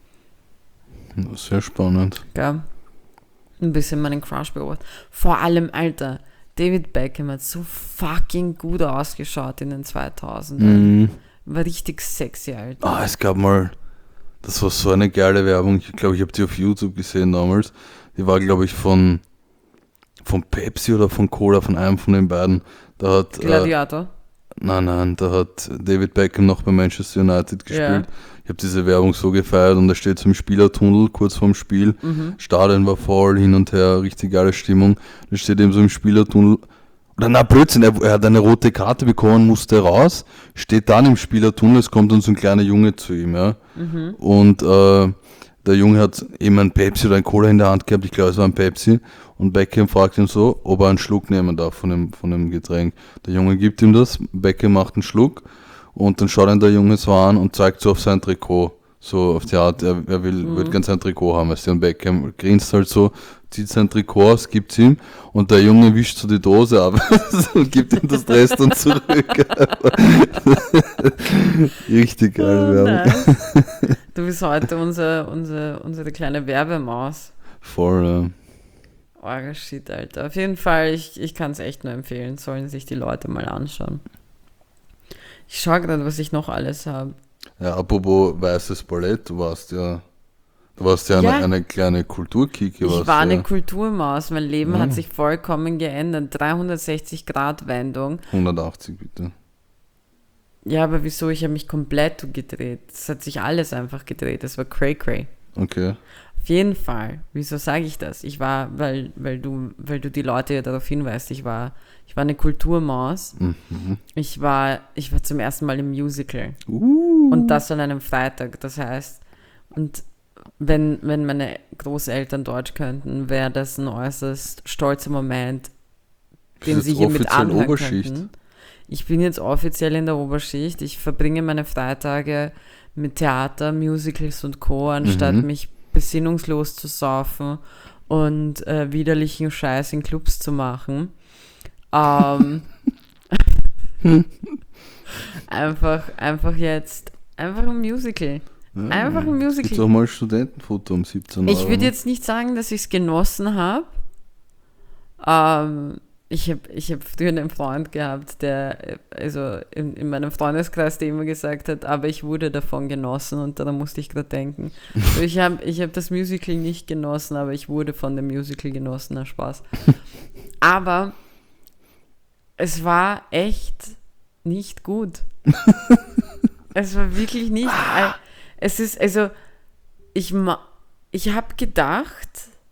Sehr spannend. Gell? Ein bisschen meinen Crush beobachtet. Vor allem, Alter, David Beckham hat so fucking gut ausgeschaut in den zweitausendern. Mhm. War richtig sexy, Alter. Ah, es gab mal, das war so eine geile Werbung, ich glaube, ich habe die auf YouTube gesehen damals. Die war, glaube ich, von, von Pepsi oder von Cola, von einem von den beiden. Da hat, äh, Gladiator. nein, nein, da hat David Beckham noch bei Manchester United gespielt. Ja. Ich habe diese Werbung so gefeiert, und da steht so im Spielertunnel kurz vorm Spiel. Mhm. Stadion war voll, hin und her, richtig geile Stimmung. Da steht eben so im Spielertunnel, oder na Blödsinn, er, er hat eine rote Karte bekommen, musste raus, steht dann im Spielertunnel, es kommt dann so ein kleiner Junge zu ihm, ja. Mhm. Und äh, der Junge hat eben ein Pepsi oder ein Cola in der Hand gehabt, ich glaube es war ein Pepsi, und Beckham fragt ihn so, ob er einen Schluck nehmen darf von dem, von dem Getränk. Der Junge gibt ihm das, Beckham macht einen Schluck, und dann schaut ihn der Junge so an und zeigt so auf sein Trikot, so auf die Art, er, er will, Mhm. wird ganz sein Trikot haben, weißt du, und Beckham grinst halt so, zieht sein Trikot aus, gibt's ihm, und der Junge wischt so die Dose ab und gibt ihm das Rest dann zurück. Richtig geil, Oh, Werbung. nice. Du bist heute unser, unser, unsere kleine Werbemaus. Voll, ja. Oh, shit, Alter. Auf jeden Fall, ich, ich kann es echt nur empfehlen, sollen sich die Leute mal anschauen. Ich schaue gerade, was ich noch alles habe. Ja, apropos weißes Ballett, du warst ja, du warst ja, Ja. Eine, eine kleine Kulturkike. Ich warst war ja. eine Kulturmaus, mein Leben Ja. hat sich vollkommen geändert. dreihundertsechzig Grad Wendung. hundertachtzig, bitte. Ja, aber wieso? Ich habe mich komplett gedreht. Es hat sich alles einfach gedreht. Das war cray cray. Okay. Auf jeden Fall. Wieso sage ich das? Ich war, weil, weil du, weil du die Leute ja darauf hinweist, ich war, ich war eine Kulturmaus. Mhm. Ich war, ich war zum ersten Mal im Musical. Uh. Und das an einem Freitag. Das heißt, und wenn, wenn meine Großeltern Deutsch könnten, wäre das ein äußerst stolzer Moment, den Bist sie jetzt hier mit offiziell anhören Oberschicht? könnten. Ich bin jetzt offiziell in der Oberschicht. Ich verbringe meine Freitage mit Theater, Musicals und Co., anstatt Mhm. mich besinnungslos zu saufen und äh, widerlichen Scheiß in Clubs zu machen. Ähm, einfach, einfach jetzt, einfach ein Musical. Ja, Einfach ein es Musical. gibt auch mal Studentenfoto um siebzehn Euro. Ich würde ne? jetzt nicht sagen, dass ich es genossen habe, Ähm, ich habe ich hab früher einen Freund gehabt, der, also in, in meinem Freundeskreis, der immer gesagt hat, aber ich wurde davon genossen und daran musste ich gerade denken. So, ich habe ich hab das Musical nicht genossen, aber ich wurde von dem Musical genossen, na Spaß. Aber es war echt nicht gut. Es war wirklich nicht. Es ist, also, ich, ich habe gedacht,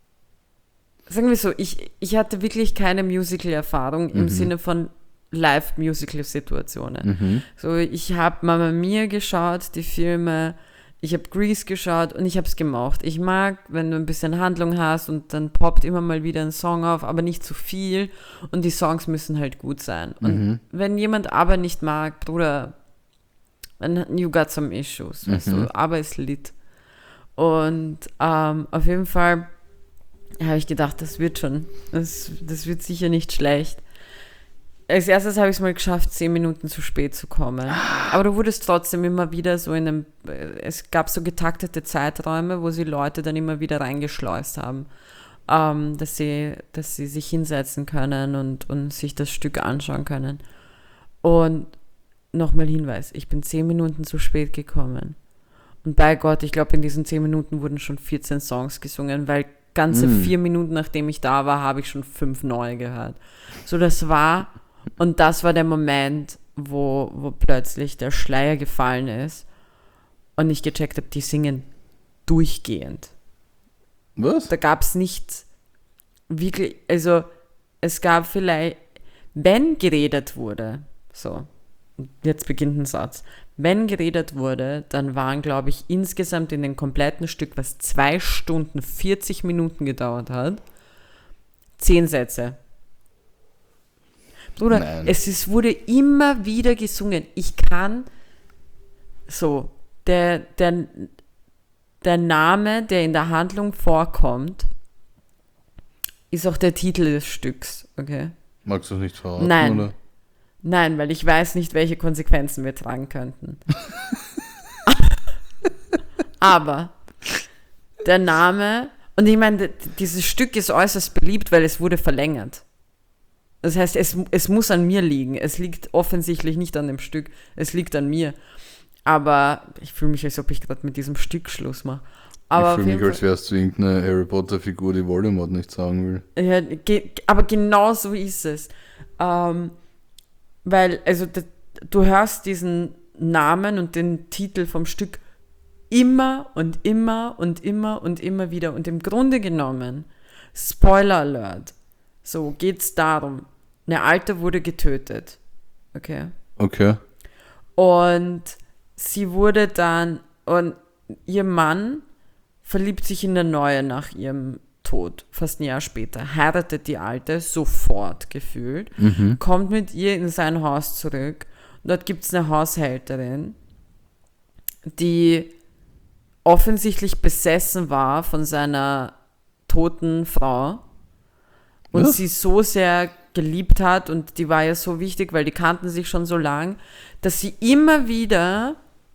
sagen wir so, ich, ich hatte wirklich keine Musical-Erfahrung im Mhm. Sinne von Live-Musical-Situationen. Mhm. So, ich habe Mamma Mia geschaut, die Filme, ich habe Grease geschaut und ich habe es gemocht. Ich mag, wenn du ein bisschen Handlung hast und dann poppt immer mal wieder ein Song auf, aber nicht zu viel und die Songs müssen halt gut sein. Und Mhm. wenn jemand aber nicht mag, Bruder, dann you got some issues, weißt Mhm. du, aber ist lit. Und ähm, auf jeden Fall habe ich gedacht, das wird schon, das, das wird sicher nicht schlecht. Als erstes habe ich es mal geschafft, zehn Minuten zu spät zu kommen. Aber du wurdest trotzdem immer wieder so in einem, es gab so getaktete Zeiträume, wo sie Leute dann immer wieder reingeschleust haben, ähm, dass sie, dass sie sich hinsetzen können und, und sich das Stück anschauen können. Und nochmal Hinweis, ich bin zehn Minuten zu spät gekommen. Und bei Gott, ich glaube, in diesen zehn Minuten wurden schon vierzehn Songs gesungen, weil ganze Mm. vier Minuten, nachdem ich da war, habe ich schon fünf neue gehört. So, das war, und das war der Moment, wo, wo plötzlich der Schleier gefallen ist und ich gecheckt habe, die singen durchgehend. Was? Da gab es nicht wirklich, also es gab vielleicht, wenn geredet wurde, so, jetzt beginnt ein Satz, wenn geredet wurde, dann waren, glaube ich, insgesamt in dem kompletten Stück, was zwei Stunden vierzig Minuten gedauert hat, zehn Sätze. Bruder, Nein. es ist, wurde immer wieder gesungen. Ich kann so, der, der, der Name, der in der Handlung vorkommt, ist auch der Titel des Stücks, okay? Magst du es nicht verraten, Nein. oder? Nein, weil ich weiß nicht, welche Konsequenzen wir tragen könnten. Aber der Name, und ich meine, d- dieses Stück ist äußerst beliebt, weil es wurde verlängert. Das heißt, es, es muss an mir liegen. Es liegt offensichtlich nicht an dem Stück, es liegt an mir. Aber ich fühle mich, als ob ich gerade mit diesem Stück Schluss mache. Aber Ich auf fühle mich, jeden als wärst du irgendeine Harry Potter-Figur, die Voldemort nicht sagen will. Ja, ge- aber genau so ist es. Ähm, weil, also, d- du hörst diesen Namen und den Titel vom Stück immer und immer und immer und immer wieder. Und im Grunde genommen, Spoiler Alert, so geht's darum, eine Alte wurde getötet. Okay. Okay. Und sie wurde dann, und ihr Mann verliebt sich in eine neue nach ihrem Tod, fast ein Jahr später, heiratet die Alte sofort gefühlt, Mhm. kommt mit ihr in sein Haus zurück. Und dort gibt es eine Haushälterin, die offensichtlich besessen war von seiner toten Frau und Was? sie so sehr geliebt hat und die war ja so wichtig, weil die kannten sich schon so lang, dass sie immer wieder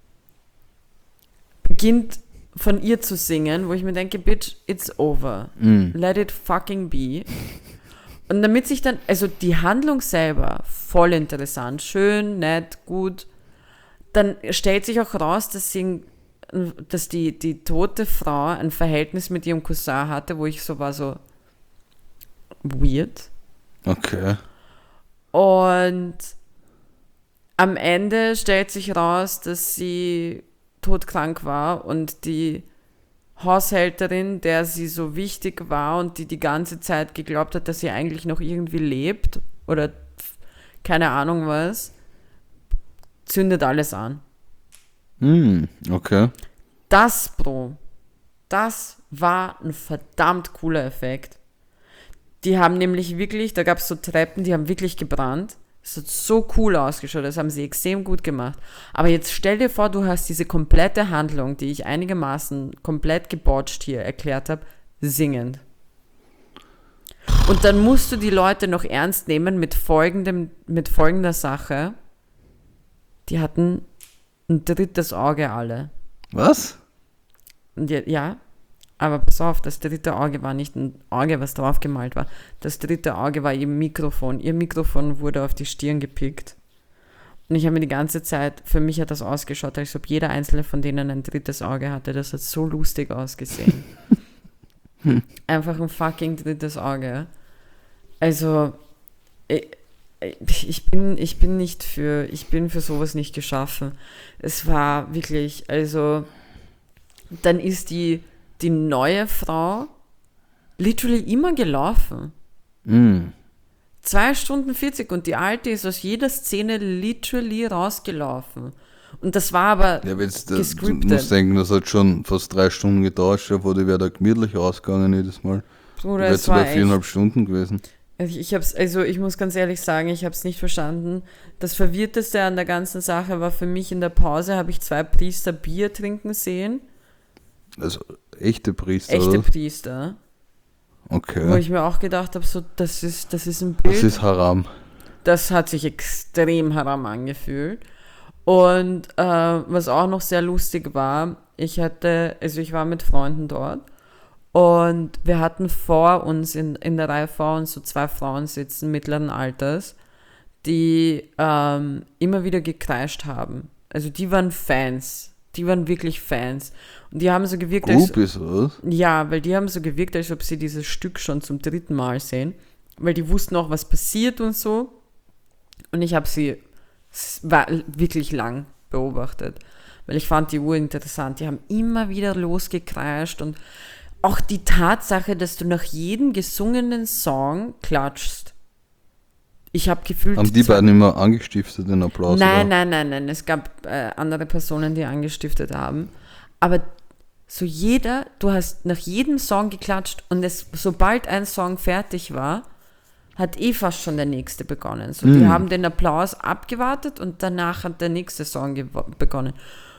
beginnt von ihr zu singen, wo ich mir denke, bitch, it's over. Mhm. Let it fucking be. Und damit sich dann, also die Handlung selber, voll interessant, schön, nett, gut, dann stellt sich auch raus, dass sie, dass die, die tote Frau ein Verhältnis mit ihrem Cousin hatte, wo ich so war, so weird. Okay. Und am Ende stellt sich raus, dass sie todkrank war und die Haushälterin, der sie so wichtig war und die die ganze Zeit geglaubt hat, dass sie eigentlich noch irgendwie lebt oder keine Ahnung was, zündet alles an. Mhm. Okay. Das, Bro, das war ein verdammt cooler Effekt. Die haben nämlich wirklich, da gab es so Treppen, die haben wirklich gebrannt. Es hat so cool ausgeschaut, das haben sie extrem gut gemacht. Aber jetzt stell dir vor, du hast diese komplette Handlung, die ich einigermaßen komplett gebotcht hier erklärt habe, singend. Und dann musst du die Leute noch ernst nehmen mit, folgendem, mit folgender Sache. Die hatten ein drittes Auge alle. Was? Und ja, ja, Aber pass auf, das dritte Auge war nicht ein Auge, was draufgemalt war. Das dritte Auge war ihr Mikrofon. Ihr Mikrofon wurde auf die Stirn gepickt. Und ich habe mir die ganze Zeit, für mich hat das ausgeschaut, als ob jeder einzelne von denen ein drittes Auge hatte. Das hat so lustig ausgesehen. Einfach ein fucking drittes Auge. Also, ich, ich, bin, ich bin nicht für, ich bin für sowas nicht geschaffen. Es war wirklich, also, dann ist die, die neue Frau literally immer gelaufen. Mm. Zwei Stunden vierzig und die alte ist aus jeder Szene literally rausgelaufen. Und das war aber Ja, aber jetzt, äh, gescriptet. du musst denken, das hat schon fast drei Stunden gedauert, wo die wäre da gemütlich rausgegangen jedes Mal. Bruder, Wäre es jetzt bei war viereinhalb echt, Stunden gewesen. ich, ich hab's, also ich muss ganz ehrlich sagen, ich habe es nicht verstanden. Das Verwirrteste an der ganzen Sache war für mich, in der Pause habe ich zwei Priester Bier trinken sehen. Also echte Priester, Echte oder? Priester. Okay. Wo ich mir auch gedacht habe, so, das ist, das ist ein Bild. Das ist Haram. Das hat sich extrem haram angefühlt. Und äh, was auch noch sehr lustig war, ich hatte, also ich war mit Freunden dort und wir hatten vor uns, in, in der Reihe vor uns, so zwei Frauen sitzen, mittleren Alters, die ähm, immer wieder gekreischt haben. Also die waren Fans. Die waren wirklich Fans. Und die haben so gewirkt, als, Groupies, oder? ja, weil die haben so gewirkt, als ob sie dieses Stück schon zum dritten Mal sehen. Weil die wussten auch, was passiert und so. Und ich habe sie s- war wirklich lang beobachtet. Weil ich fand die Uhr interessant. Die haben immer wieder losgekreischt. Und auch die Tatsache, dass du nach jedem gesungenen Song klatschst. Ich habe gefühlt... Haben die zwei- beiden immer angestiftet, den Applaus? Nein, oder? nein, nein, nein. Es gab äh, andere Personen, die angestiftet haben. Aber so jeder, du hast nach jedem Song geklatscht und es, sobald ein Song fertig war, hat eh fast schon der nächste begonnen. So, die Mm. haben den Applaus abgewartet und danach hat der nächste Song gew- begonnen.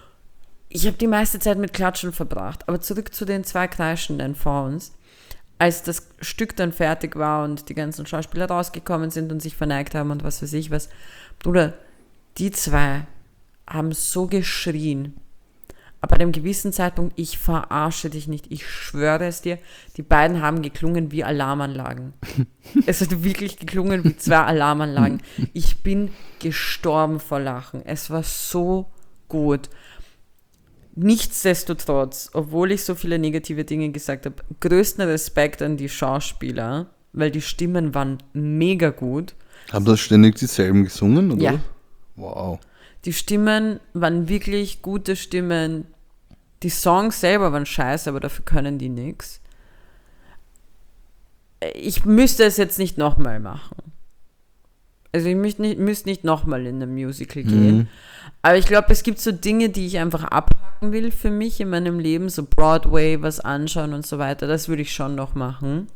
Ich habe die meiste Zeit mit Klatschen verbracht. Aber zurück zu den zwei Kreischenden vor uns. Als das Stück dann fertig war und die ganzen Schauspieler rausgekommen sind und sich verneigt haben und was weiß ich was. Bruder, die zwei haben so geschrien. Aber bei einem gewissen Zeitpunkt, ich verarsche dich nicht, ich schwöre es dir, die beiden haben geklungen wie Alarmanlagen. Es hat wirklich geklungen wie zwei Alarmanlagen. Ich bin gestorben vor Lachen. Es war so gut. Nichtsdestotrotz, obwohl ich so viele negative Dinge gesagt habe, größten Respekt an die Schauspieler, weil die Stimmen waren mega gut. Haben das ständig dieselben gesungen, oder? Ja. Wow. Die Stimmen waren wirklich gute Stimmen. Die Songs selber waren scheiße, aber dafür können die nichts. Ich müsste es jetzt nicht nochmal machen. Also ich müsste nicht, müsste nicht nochmal in ein Musical gehen. Mhm. Aber ich glaube, es gibt so Dinge, die ich einfach abhaken will für mich in meinem Leben. So Broadway, was anschauen und so weiter. Das würde ich schon noch machen.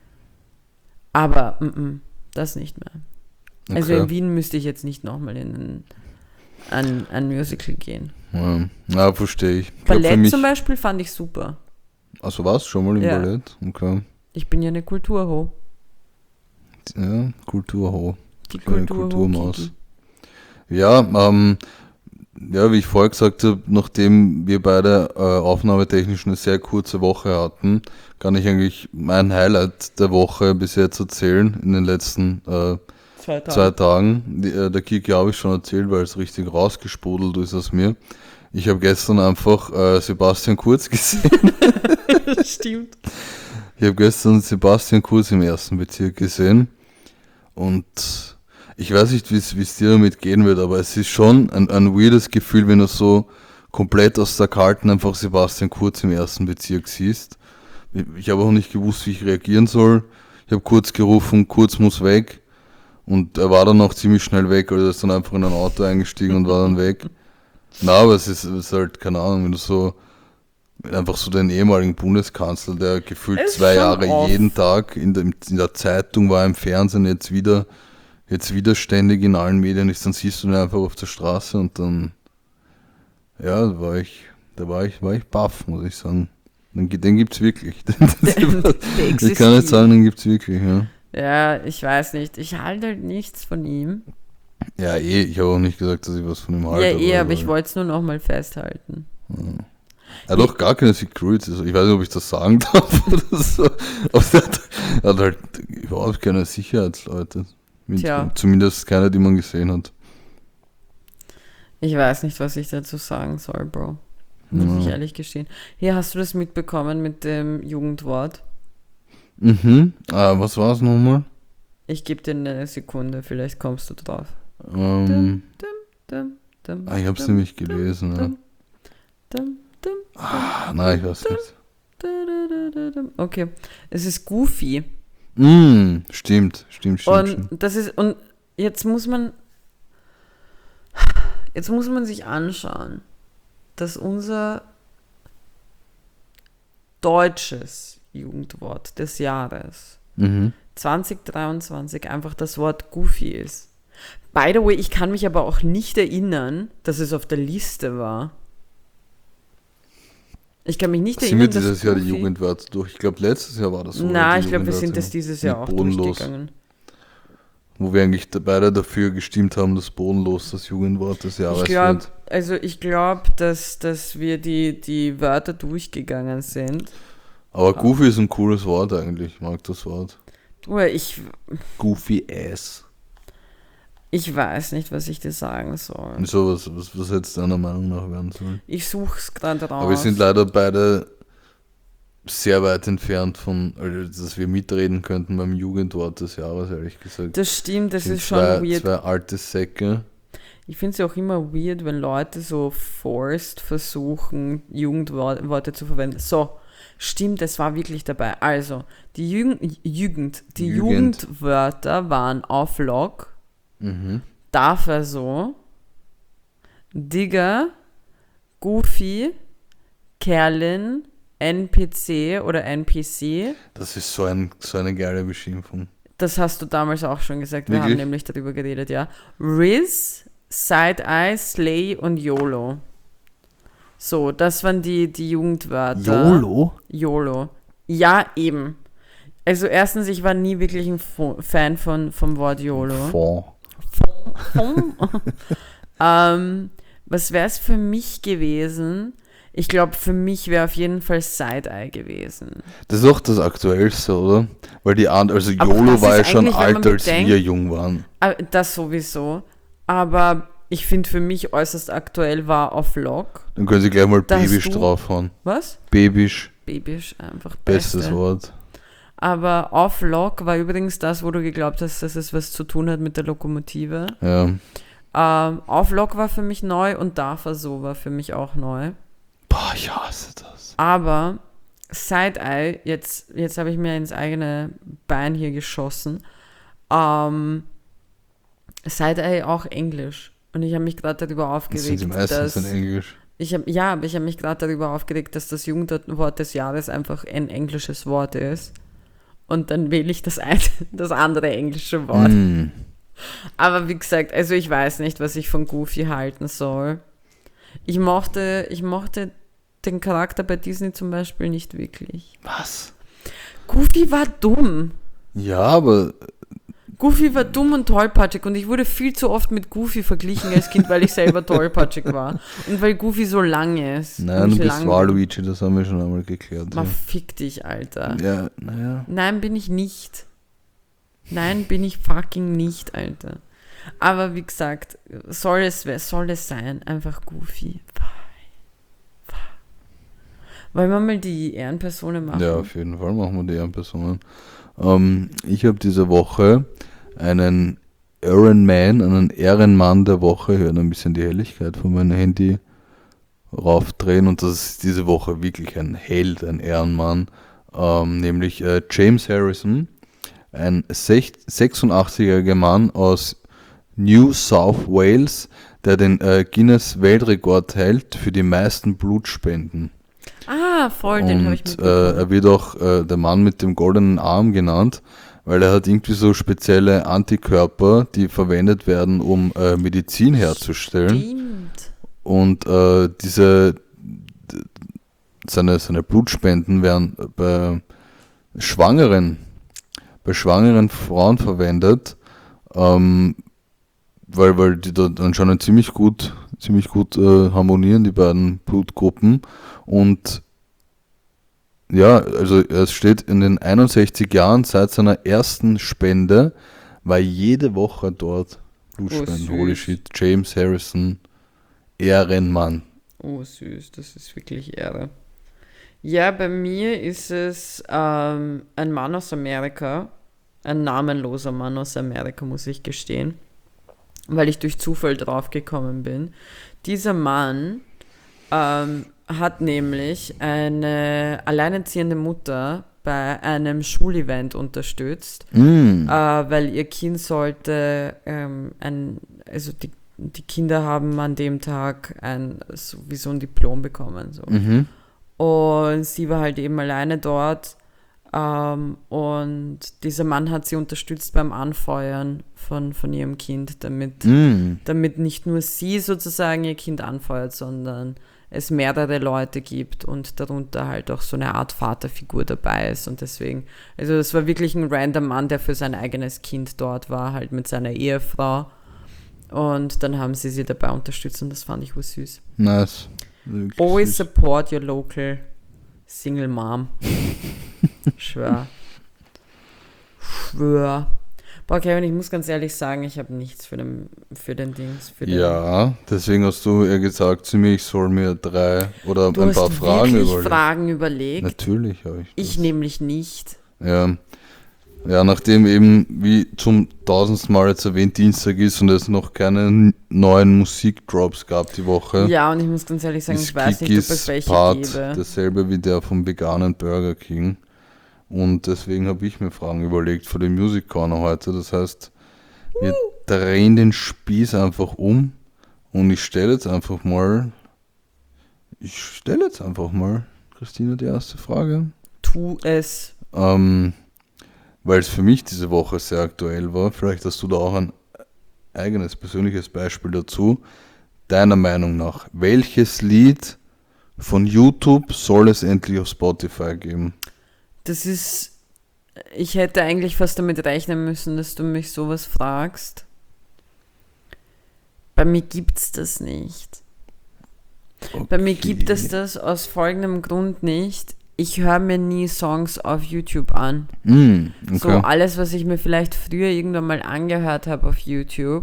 Aber m-m, das nicht mehr. Also Okay. in Wien müsste ich jetzt nicht nochmal in ein, ein, ein Musical gehen. Ja, ja verstehe ich. ich glaub, für Ballett mich, zum Beispiel fand ich super. Also warst du schon mal im Ja. Ballett? Okay. Ich bin ja eine Kulturho. Ja, Kulturho. Die Kleine Kulturho. Kulturmaus. Kiki. Ja, ähm, ja, wie ich vorher gesagt habe, nachdem wir beide äh, aufnahmetechnisch eine sehr kurze Woche hatten, kann ich eigentlich mein Highlight der Woche bis jetzt erzählen, in den letzten äh, Zwei Tage. zwei Tagen. Die, äh, der Kiki habe ich schon erzählt, weil es richtig rausgesprudelt ist aus mir. Ich habe gestern einfach äh, Sebastian Kurz gesehen. Stimmt. Ich habe gestern Sebastian Kurz im ersten Bezirk gesehen und ich weiß nicht, wie es dir damit gehen wird, aber es ist schon ein, ein weirdes Gefühl, wenn du so komplett aus der Kalten einfach Sebastian Kurz im ersten Bezirk siehst. Ich habe auch nicht gewusst, wie ich reagieren soll. Ich habe Kurz gerufen, Kurz muss weg und er war dann auch ziemlich schnell weg, also er ist dann einfach in ein Auto eingestiegen und war dann weg. Na, aber es ist, es ist halt, keine Ahnung, wenn du so einfach so den ehemaligen Bundeskanzler, der gefühlt Ist zwei schon Jahre off. jeden Tag in der, in der Zeitung war, im Fernsehen, jetzt wieder, jetzt wieder ständig in allen Medien ist, dann siehst du ihn einfach auf der Straße und dann, ja, da war ich, da war ich, war ich baff, muss ich sagen. Den, den gibt's wirklich. Ich kann nicht sagen, den gibt's wirklich, ja. Ja, ich weiß nicht. Ich halte halt nichts von ihm. Ja, eh, ich habe auch nicht gesagt, dass ich was von ihm halte. ja, eh, aber weil- ich wollte es nur nochmal festhalten. Ja. Er hat auch gar keine Security. Also ich weiß nicht, ob ich das sagen darf oder so. Aber er hat, er hat halt überhaupt keine Sicherheitsleute. Mit, Tja. Zumindest keine, die man gesehen hat. Ich weiß nicht, was ich dazu sagen soll, Bro. Muss Ja. ich ehrlich gestehen. Hier, hast du das mitbekommen mit dem Jugendwort? Mhm. Ah, was war es nochmal? Ich gebe dir eine Sekunde, vielleicht kommst du drauf. Ähm, Dum, dum, ah, ich habe es dum, nämlich gelesen. Ja. dum, dum, dum, Ah, nein, ich weiß nicht. dum, dum, dum. Okay, es ist Goofy. Mm, stimmt, stimmt, stimmt, stimmt. Und das ist, und jetzt muss man, jetzt muss man sich anschauen, dass unser deutsches Jugendwort des Jahres Mhm. zwanzig dreiundzwanzig einfach das Wort Goofy ist. By the way, ich kann mich aber auch nicht erinnern, dass es auf der Liste war. Ich kann mich nicht Sind wir erinnern, dass dieses Jahr die Goofy- Jugendwörter durch? Ich glaube, letztes Jahr war das so. Na, die ich glaube, wir sind Jugendwörter das dieses Jahr mit auch bodenlos. durchgegangen. Wo wir eigentlich da- beide dafür gestimmt haben, dass bodenlos das Jugendwort des Jahres Ich glaube, wird. also ich glaube, dass, dass wir die, die Wörter durchgegangen sind. Aber Goofy ist ein cooles Wort eigentlich. Ich mag das Wort. Du, ich, Goofy Ass. ich weiß nicht, was ich dir sagen soll. So, was, was, was hätte es deiner Meinung nach werden sollen? Ich suche es gerade raus. Aber wir sind leider beide sehr weit entfernt von, also, dass wir mitreden könnten beim Jugendwort des Jahres, ehrlich gesagt. Das stimmt, das Sind ist schon zwei, weird. zwei alte Säcke. Ich finde es ja auch immer weird, wenn Leute so forced versuchen, Jugendworte zu verwenden. So, stimmt, es war wirklich dabei. Also, die Jugend, Jugend die Jugend. Jugendwörter waren auf Lock, Mhm. dafür so, Digger, Goofy, Kerlin, N P C oder N P C. Das ist so, ein, so eine geile Beschimpfung. Das hast du damals auch schon gesagt. Wir Wirklich? haben nämlich darüber geredet, ja. Riz, Side-Eye, Slay und YOLO. So, das waren die, die Jugendwörter. YOLO? YOLO. Ja, eben. Also erstens, ich war nie wirklich ein Fo- Fan von, vom Wort YOLO. Fond. ähm, was wäre es für mich gewesen? Ich glaube, für mich wäre auf jeden Fall Side-Eye gewesen. Das ist auch das Aktuellste, oder? Weil die anderen, also Aber YOLO das war ja ist schon eigentlich, wenn alt, man als bedenkt- wir jung waren. Ah, das sowieso. Aber ich finde, für mich äußerst aktuell war auf Lock. Dann können sie gleich mal Da hast Babisch du- draufhauen. Was? Babisch, Babisch, einfach bestes Beste. Wort. Aber Off Lock war übrigens das, wo du geglaubt hast, dass es was zu tun hat mit der Lokomotive. Ja. Ähm, Off Lock war für mich neu und Dafür so war für mich auch neu. Boah, ich hasse das. Aber Side-Eye, jetzt, jetzt habe ich mir ins eigene Bein hier geschossen. Ähm, Side-Eye auch Englisch. Und ich habe mich gerade darüber Das sind aufgeregt, die meistens dass... in Englisch. Ich hab, ja, aber ich habe mich gerade darüber aufgeregt, dass das Jugendwort des Jahres einfach ein englisches Wort ist. Und dann wähle ich das, ein, das andere englische Wort. Mm. Aber wie gesagt, also ich weiß nicht, was ich von Goofy halten soll. Ich mochte, ich mochte den Charakter bei Disney zum Beispiel nicht wirklich. Was? Goofy war dumm. Ja, aber Goofy war dumm und tollpatschig und ich wurde viel zu oft mit Goofy verglichen als Kind, weil ich selber tollpatschig war. Und weil Goofy so lang ist. nein, Und du ich bist lang Waluigi, das haben wir schon einmal geklärt. Mal fick dich, Alter. Ja, ja naja. Nein, bin ich nicht. Nein, bin ich fucking nicht, Alter. Aber wie gesagt, soll es, soll es sein, einfach Goofy. Wollen wir mal die Ehrenpersonen machen? Ja, auf jeden Fall machen wir die Ehrenpersonen. Ähm, ich habe diese Woche einen Ironman, einen Ehrenmann der Woche. Ich werde ein bisschen die Helligkeit von meinem Handy raufdrehen und das ist diese Woche wirklich ein Held, ein Ehrenmann, ähm, nämlich äh, James Harrison, ein sechsundachtzig-jähriger Mann aus New South Wales, der den äh, Guinness-Weltrekord hält für die meisten Blutspenden. Ah, voll, den habe ich Und mitbekommen. äh, er wird auch äh, der Mann mit dem goldenen Arm genannt, weil er hat irgendwie so spezielle Antikörper, die verwendet werden, um äh, Medizin herzustellen. Stimmt. Und äh, diese d- seine, seine Blutspenden werden bei Schwangeren, bei schwangeren Frauen verwendet, ähm, weil, weil die da anscheinend ziemlich gut, ziemlich gut äh, harmonieren, die beiden Blutgruppen. Und ja, also es steht in den einundsechzig Jahren seit seiner ersten Spende, war jede Woche dort Blutspenden. Oh, Holy süß. shit, James Harrison, Ehrenmann. Oh, süß, das ist wirklich Ehre. Ja, bei mir ist es ähm, ein Mann aus Amerika, ein namenloser Mann aus Amerika, muss ich gestehen, weil ich durch Zufall draufgekommen bin. Dieser Mann ähm, hat nämlich eine alleinerziehende Mutter bei einem Schulevent unterstützt, Mm. äh, weil ihr Kind sollte ähm, ein, also die, die Kinder haben an dem Tag ein, so, wie so ein Diplom bekommen. So. Mhm. Und sie war halt eben alleine dort. Ähm, und dieser Mann hat sie unterstützt beim Anfeuern von, von ihrem Kind, damit, Mm. damit nicht nur sie sozusagen ihr Kind anfeuert, sondern es mehrere Leute gibt und darunter halt auch so eine Art Vaterfigur dabei ist. Und deswegen, also das war wirklich ein random Mann, der für sein eigenes Kind dort war, halt mit seiner Ehefrau. Und dann haben sie sie dabei unterstützt und das fand ich wohl süß. Nice. Wirklich Always süß. support your local single mom. Schwör. Schwör. Boah, Kevin, ich muss ganz ehrlich sagen, ich habe nichts für den, für den Dings. Für den Ja, deswegen hast du ja gesagt zu mir, ich soll mir drei oder Du ein hast paar Fragen wirklich überlegen. Fragen überlegt. Natürlich habe ich das. Ich nämlich nicht. Ja. Ja, nachdem eben, wie zum tausendsten Mal jetzt erwähnt, Dienstag ist und es noch keine n- neuen Musikdrops gab die Woche, Ja, und ich muss ganz ehrlich sagen, ist ich weiß nicht, ob es Kikis welche Part gäbe. dasselbe wie der vom veganen Burger King. Und deswegen habe ich mir Fragen überlegt für den Music Corner heute. Das heißt, wir drehen den Spieß einfach um und ich stelle jetzt einfach mal, ich stelle jetzt einfach mal, Christina, die erste Frage. Tu es. Ähm, weil es für mich diese Woche sehr aktuell war. Vielleicht hast du da auch ein eigenes persönliches Beispiel dazu. Deiner Meinung nach, welches Lied von YouTube soll es endlich auf Spotify geben? Das ist. Ich hätte eigentlich fast damit rechnen müssen, dass du mich sowas fragst. Bei mir gibt's das nicht. Bei mir gibt es das aus folgendem Grund nicht. Ich höre mir nie Songs auf YouTube an. Mm, okay. So alles, was ich mir vielleicht früher irgendwann mal angehört habe auf YouTube,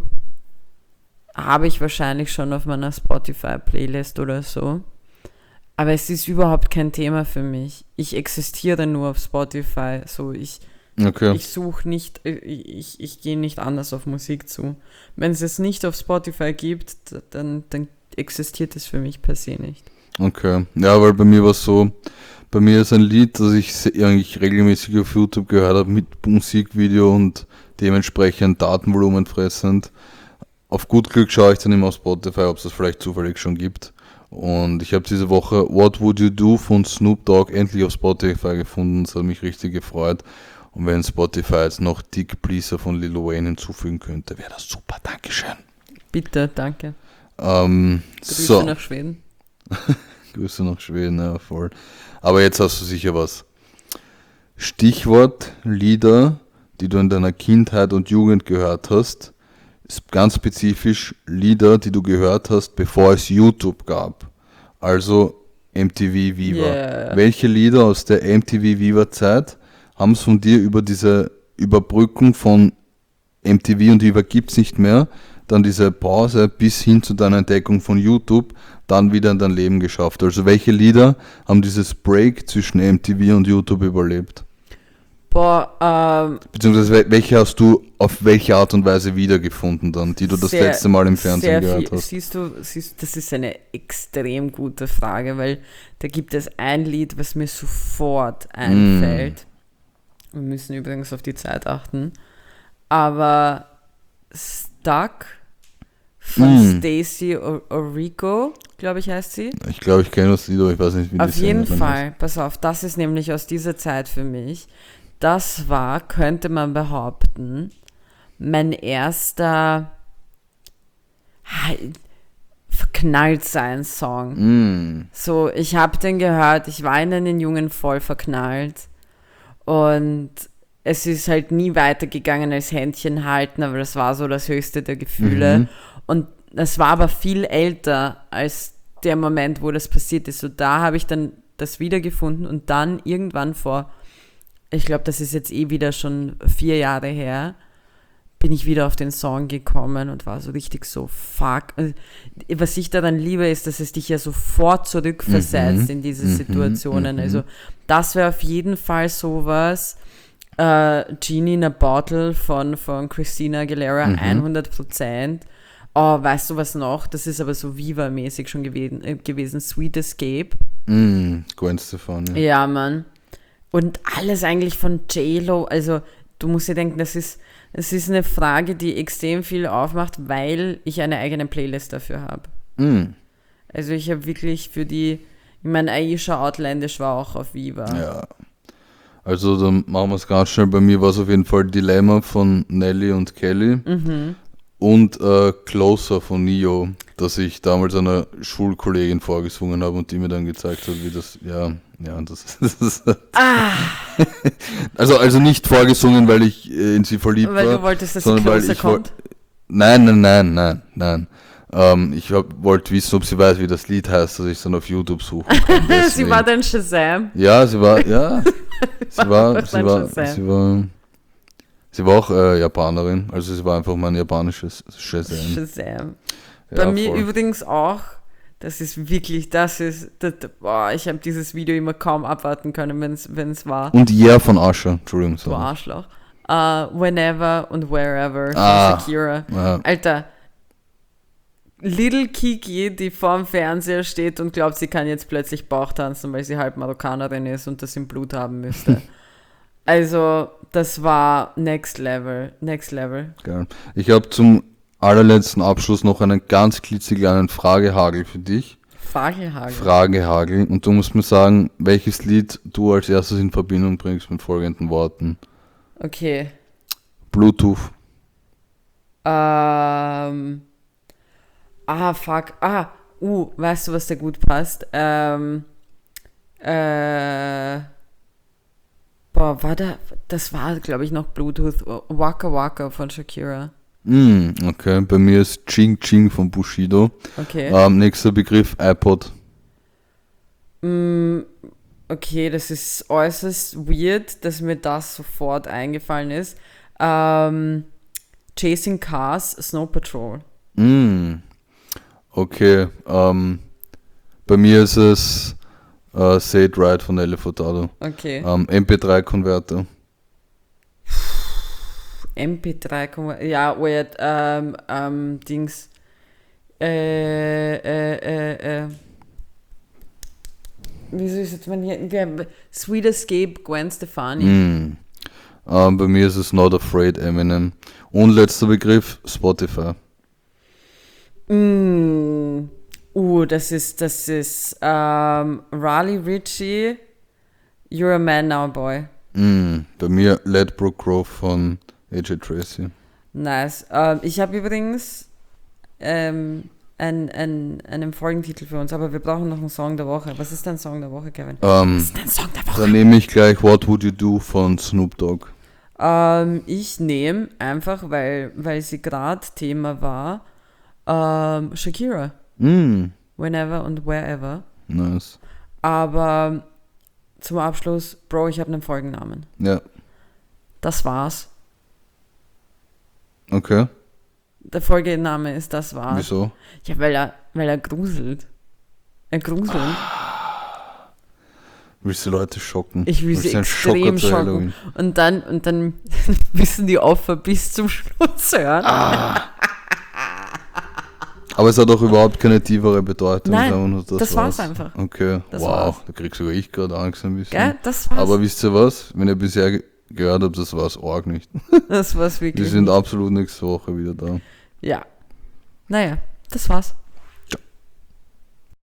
habe ich wahrscheinlich schon auf meiner Spotify-Playlist oder so. Aber es ist überhaupt kein Thema für mich. Ich existiere nur auf Spotify. So, ich, okay. ich suche nicht, ich, ich, ich gehe nicht anders auf Musik zu. Wenn es es nicht auf Spotify gibt, dann, dann existiert es für mich per se nicht. Okay. Ja, weil bei mir war es so, bei mir ist ein Lied, das ich se- eigentlich regelmäßig auf YouTube gehört habe, mit Musikvideo und dementsprechend Datenvolumen fressend. Auf gut Glück schaue ich dann immer auf Spotify, ob es das vielleicht zufällig schon gibt. Und ich habe diese Woche What Would You Do von Snoop Dogg endlich auf Spotify gefunden. Das hat mich richtig gefreut. Und wenn Spotify jetzt noch Dick Pleaser von Lil Wayne hinzufügen könnte, wäre das super. Dankeschön. Bitte, danke. Ähm, Grüße so. nach Schweden. Grüße nach Schweden, ja, voll. Aber jetzt hast du sicher was. Stichwort Lieder, die du in deiner Kindheit und Jugend gehört hast. Ist ganz spezifisch Lieder, die du gehört hast, bevor es YouTube gab. Also M T V Viva. Yeah. Welche Lieder aus der M T V Viva Zeit haben es von dir über diese Überbrückung von M T V und Viva gibt's nicht mehr, dann diese Pause bis hin zu deiner Entdeckung von YouTube, dann wieder in dein Leben geschafft? Also welche Lieder haben dieses Break zwischen M T V und YouTube überlebt? Boah, ähm, Beziehungsweise wel- welche hast du auf welche Art und Weise wiedergefunden dann, die du das sehr- letzte Mal im Fernsehen sehr gehört viel, hast? Siehst du, siehst, das ist eine extrem gute Frage, weil da gibt es ein Lied, was mir sofort einfällt. Wir müssen übrigens auf die Zeit achten. Aber Stuck von Mm. Stacey O- Orico, glaube ich, heißt sie. Ich glaube, ich kenne das Lied, aber ich weiß nicht, wie die Auf jeden Sängerin Fall, pass auf, das ist nämlich aus dieser Zeit für mich. Das war, könnte man behaupten, mein erster halt, verknallt sein Song. heißt. Mm. So, ich habe den gehört, ich war in einen Jungen voll verknallt und es ist halt nie weitergegangen als Händchen halten, aber das war so das höchste der Gefühle. Mhm. Und das war aber viel älter als der Moment, wo das passiert ist. So, da habe ich dann das wiedergefunden und dann irgendwann vor, ich glaube, das ist jetzt eh wieder schon vier Jahre her, bin ich wieder auf den Song gekommen und war so richtig so, fuck. Was ich daran liebe, ist, dass es dich ja sofort zurückversetzt Mhm. in diese Mhm. Mhm. Situationen. Also das wäre auf jeden Fall sowas. Äh, Genie in a Bottle von, von Christina Aguilera, Mhm. hundert Prozent. Oh, weißt du was noch? Das ist aber so Viva-mäßig schon gewesen, äh, gewesen. Sweet Escape. Mm, Gwen Stefani. Ja, Mann. Und alles eigentlich von J-Lo. Also du musst dir denken, das ist, das ist eine Frage, die extrem viel aufmacht, weil ich eine eigene Playlist dafür habe. Mm. Also ich habe wirklich für die, ich meine, Aisha Outlandish war auch auf Viva. Ja. Also dann machen wir es ganz schnell. Bei mir war es auf jeden Fall Dilemma von Nelly und Kelly Mhm. und äh, Closer von Neo, dass ich damals einer Schulkollegin vorgesungen habe und die mir dann gezeigt hat, wie das, ja, ja, das ist, das ist Ah, also, also nicht vorgesungen, weil ich äh, in sie verliebt weil war. du wolltest, dass sie sondern weil closer ich woll- kommt. Nein, nein, nein, nein, nein. Ähm, ich hab- wollte wissen, ob sie weiß, wie das Lied heißt, dass ich es dann auf YouTube suchen kann. sie Deswegen. war dann Shazam. Ja, sie war, ja, sie war, Was sie dann war, Shazam? sie war, sie war auch äh, Japanerin, also sie war einfach mein japanisches Shazam. Shazam. Ja, Bei mir voll. übrigens auch, das ist wirklich, das ist, das, boah, ich habe dieses Video immer kaum abwarten können, wenn es war. Und Yeah von Usher, Entschuldigung. Du sorry. Arschloch. Uh, whenever und Wherever von Ah. Shakira. Ja. Alter, Little Kiki, die vorm Fernseher steht und glaubt, sie kann jetzt plötzlich Bauch tanzen, weil sie halb Marokkanerin ist und das im Blut haben müsste. Also, das war next level, next level. Geil. Ich habe zum allerletzten Abschluss noch einen ganz klitzekleinen Fragehagel für dich. Fagelhagel. Fragehagel. Und du musst mir sagen, welches Lied du als erstes in Verbindung bringst mit folgenden Worten. Okay. Bluetooth. Ähm. Ah, fuck. Ah, uh, weißt du, was da gut passt? Ähm. Äh. Boah, war da. Das war, glaube ich, noch Bluetooth. Waka Waka von Shakira. Mm, okay, bei mir ist Ching Ching von Bushido. Okay. Ähm, nächster Begriff, iPod. Mm, okay, das ist äußerst weird, dass mir das sofort eingefallen ist. Ähm. Chasing Cars, Snow Patrol. Mm, okay, ähm, bei mir ist es äh, Say It Right von Nelly Furtado. Okay. Ähm, M P drei Konverter. M P drei, ja, weird, ähm, ähm, Dings, äh, äh, äh, äh, wieso ist jetzt man hier, wir, Sweet Escape, Gwen Stefani. Mm. Ähm, bei mir ist es Not Afraid, Eminem. Und letzter Begriff, Spotify. Mm. Uh, das ist, das ist, ähm, Raleigh Ritchie, You're a Man Now, Boy. Mm. Bei mir Ledbroke Grove von A J Tracy. Nice. Ähm, ich habe übrigens, ähm, einen, einen, einen Folgentitel für uns, aber wir brauchen noch einen Song der Woche. Was ist dein Song der Woche, Kevin? Ähm, Was ist dein Song der Woche? dann nehme ich gleich What Would You Do von Snoop Dogg. Ähm, ich nehme einfach, weil, weil sie gerade Thema war, ähm, Shakira. Mm. Whenever und Wherever. Nice. Aber zum Abschluss, Bro, ich habe einen Folgennamen. Ja, Das war's. okay. Der Folgename ist Das war's. Wieso? Ja, weil er, weil er gruselt. Er gruselt. Willst du Leute schocken? Ich will Willst sie du einen extrem Schocker zu schocken. Halloween? Und dann, und dann müssen die Opfer bis zum Schluss hören. Ah. Aber es hat auch überhaupt keine tiefere Bedeutung. Nein, sondern nur das war's einfach. Okay, Das wow, war's. da krieg sogar ich gerade Angst ein bisschen. Gell? Das war's. Aber wisst ihr was? Wenn ihr bisher ge- gehört habt, das war's arg nicht. das war's Wir wirklich. sind absolut nächste Woche wieder da. Ja. Naja, das war's.